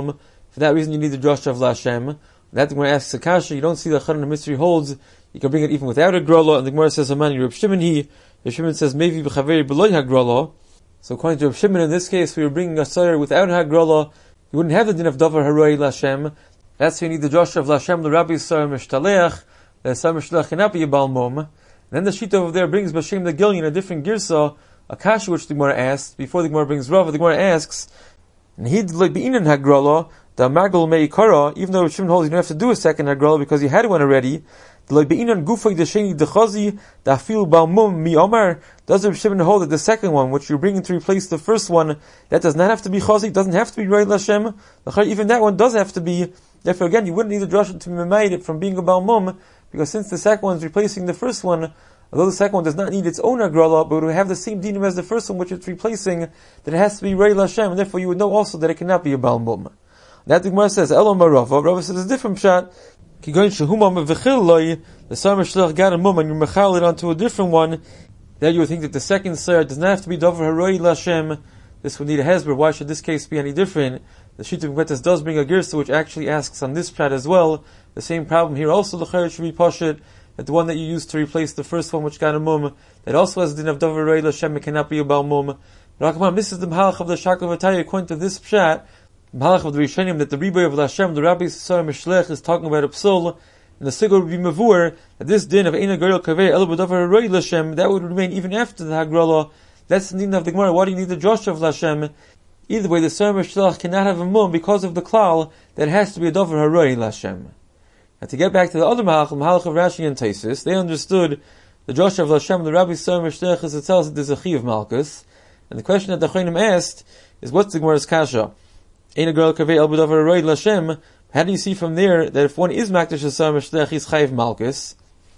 For that reason, you need the drasha of Lashem. That the Gemara asks Akasha, you don't see the Chana Mitzri holds, you can bring it even without a grolo, and the Gemara says, Amani Reb Shimon he, Reb Shimon says, maybe b'chaveri b'loy ha-grolo. So according to Reb Shimon, in this case, we were bringing a sayr without ha-grolo, you wouldn't have the din of davar haroi Lashem. That's why you need the drasha of Lashem, the Rabbi Sar Mishtaleach, the Sar Mishtaleach cannot be a Balmum. And then the Shita over there brings Bashem the Gilyon, a different girsa, a kasha which the Gemara asked, before the Gemara brings Rava, the Gemara asks, and he did like be'inan ha-grolo, the Margul Meikara, even though Shimon holds you don't have to do a second Hagrala because you had one already, the Leibe'inan Gufay Desheni Dechazi, the Afil Balmum Mi Omar, does the Shimon hold that the second one, which you're bringing to replace the first one, that does not have to be Chazi, doesn't have to be Rei Lashem, even that one does have to be, therefore again, you wouldn't need the drasha to be made it from being a Balmum, because since the second one is replacing the first one, although the second one does not need its own Hagrala, but would have the same dinim as the first one which it's replacing, then it has to be Rei Lashem, and therefore you would know also that it cannot be a Balmum. That the Gemara says, Elo Marava, Rava says a different pshat. Ki goyin shehumam v'chil loy, the Sar Mishlech got a mum, and you mechal it onto a different one. That you would think that the second Sar does not have to be Dover Haroi Lashem. This would need a hezber. Why should this case be any different? The Shita B'Metes does bring a girsa which actually asks on this pshat as well. The same problem here also, the Chayr should be Pashit, that the one that you used to replace the first one which got a mum, that also has the din of Dover Haroi Lashem, it cannot be a Baal mum. Rakaman, this is the Mahalach of the Shakal V'Tayah, according to this pshat, Mahalach of the Rishonim, that the Rebbe of Lashem, the Rabbi Sar Mishlech, is talking about a psul, and the Sigur would be Mavur, that this din of Eina Gerel Kaveh El B'Davar Haroi Lashem, that would remain even after the Hagrala. That's the din of the Gemara. Why do you need the Josh of Lashem? Either way, the Sar Mishlech cannot have a mum because of the klal that it has to be a Davar Haroi Lashem. Now to get back to the other Mahalach, the Mahalach of Rashi and Taisus, they understood the Josh of Lashem, the Rabbi Sar Mishlech, as it tells that there's a Chi of Malchus, and the question that the Chonim asked is, what's the Gemara's kasha? Eina Gerel Kaveh El B'Davar Haroi Lashem. How do you see from there that if one is Makdash Sar Mishlech, he's Chayiv Malchus?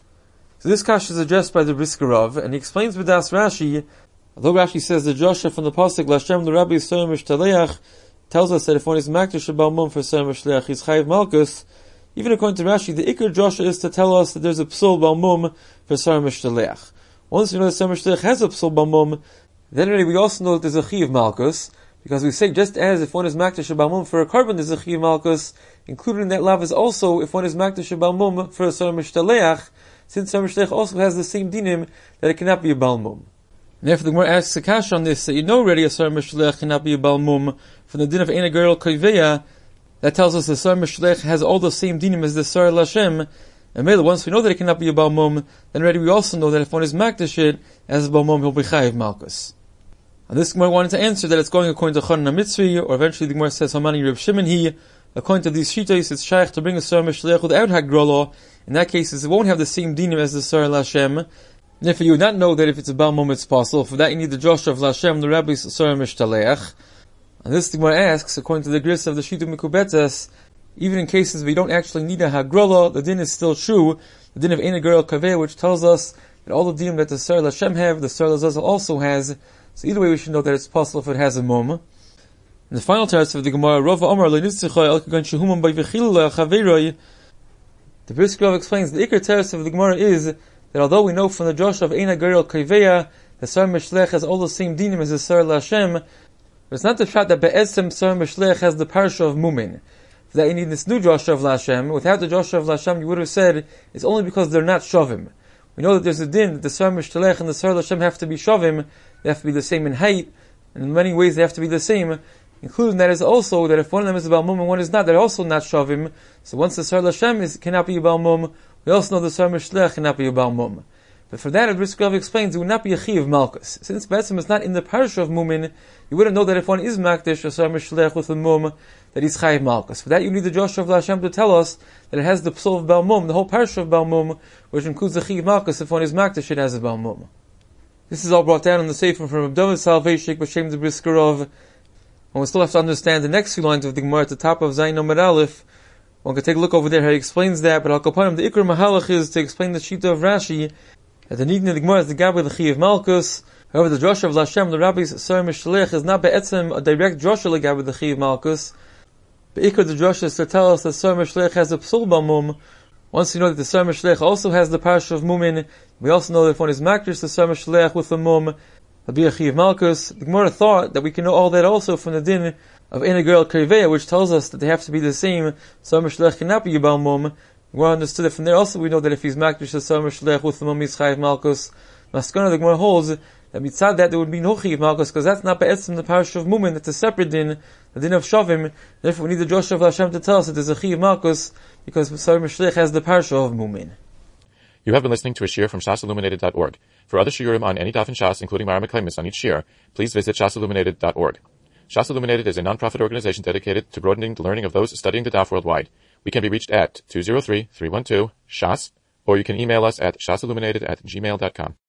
So this kasha is addressed by the Briskerov, and he explains with Das Rashi, although Rashi says the Joshua from the Pasuk, Lashem the Rabbi Sar Mishtaleach, tells us that if one is Makdash Balmum for Sar Mishlech, he's Chayiv Malchus. Even according to Rashi, the Iker Joshua is to tell us that there's a Psul Balmum for Sar Mishtaleach. Once we know that Sar Mishlech has a Psul Balmum, then already we also know that there's a Chayiv Malchus, because we say just as if one is Makdash Balmum for a carbon, there's a Chayiv Malchus, included in that lav is also if one is Makdash Balmum for a Sar Mishtaleach, since Sar Mishtaleach also has the same dinim that it cannot be a Balmum. Therefore, the Gemara asks a kasha on this, that you know already a Sar Mishlech cannot be a Balmum from the din of Eina Gerel Koiveya. That tells us the Sar Mishlech has all the same dinim as the Sar Lashem. And maybe once we know that it cannot be a Balmum, then already we also know that if one is Makdash it as a Balmum, he'll be Chayiv Malchus. And this Gemara wanted to answer that it's going according to Chana Mitzri, or eventually the Gemara says Hamani Reb Shimon he. According to these shitas, it's shaykh to bring a Sar Mishlech without Hagrala. In that case, it won't have the same dinim as the Sar Lashem. Therefore, you would not know that if it's a Balmum, it's possible. For that, you need the Josh of Lashem, the Rabbi's Sar Mishtaleach. And this Gemara asks, according to the gris of the Shita Mikubetes, even in cases where you don't actually need a Hagrala, the din is still true. The din of Eina Gerel Kaveh, which tells us that all the dinim that the Sar Lashem have, the Sar Lazazel also has. So either way, we should know that it's possible if it has a mum. In the final teretz of the Gemara, Rava Amar le'nitzichay el kagan shehumam by v'chil le'chaveiroi. The Briskerov explains the ikar teretz of the Gemara is that although we know from the Josh of Eina Gerel Kaiveya, the Sar Mishlech has all the same dinim as the Sar Lashem, but it's not the fact that Be'etzem Sar Mishlech has the parsha of Mumin. For that you need this new Josh of Lashem. Without the Josh of Lashem, you would have said it's only because they're not Shavim. We know that there's a din that the Sar Mishlech and the Sar Lashem have to be Shavim. They have to be the same in height, and in many ways they have to be the same, including that is also that if one of them is a Balmum and one is not, they're also not Shavim. So once the Sar Lashem is, cannot be a Balmum, we also know the Sar Mishlech cannot be a Balmum. But for that, Briskerov explains, it would not be a Chi of Malchus. Since Betzim is not in the parsha of Mumin, you wouldn't know that if one is Makdash or Sar Mishlech with a Mum, that he's Chai of Malchus. For that, you need the Josh of Lashem to tell us that it has the Psul of Balmum, the whole parsha of Balmum, which includes the Chi of Malchus. If one is Makdash, it has a Balmum. This is all brought down in the Sefer from Abdullah Salveshik, B'Shem the Briskerov. And we still have to understand the next few lines of the Gemara at the top of Zayin Omer Aleph. One can take a look over there how he explains that, but Al Kapanim, the Ikar Mahalach is to explain the Shita of Rashi, that the need in the Gemara is the Gabi the Chi of Malchus. However, the Joshua of Lashem, the Rabbi's Sar Mishlech, is not Be'etzem a direct Joshua the Gabi the Chi of Malchus. But Ikar the Joshua is to tell us that Sar Mishlech has a Psul Balmum. Once you know that the Sar Mishlech also has the parsha of Mumin, we also know that if one is Makdash the Sar Mishlech with the Mum, it'll be a Chi of Malchus. The Gemara thought that we can know all that also from the din of Eina Girl Kriveya, which tells us that they have to be the same. Somer Shlech cannot be Yibal Mum. We understood it from there. Also, we know that if he's Makdish the Somer Shlech with the Mum Yischayev Malkus, Maskana the Gemara holds that mitzad that there would be no Chiv Malkus, because that's not Be'etzim the parish of Mumin, that's a separate din, the din of Shavim. Therefore, we need the Joshua of Hashem to tell us that there's a Chiv Malkus, because Somer Shlech has the parish of Mumin. You have been listening to a shiur from shas illuminated dot org. For other shiurim on any daf in Shas, including Mara Meklemis on each shiur, please visit shas illuminated dot org. Shas Illuminated is a non-profit organization dedicated to broadening the learning of those studying the daf worldwide. We can be reached at two zero three, three one two, S H A S, or you can email us at shasilluminated at gmail dot com.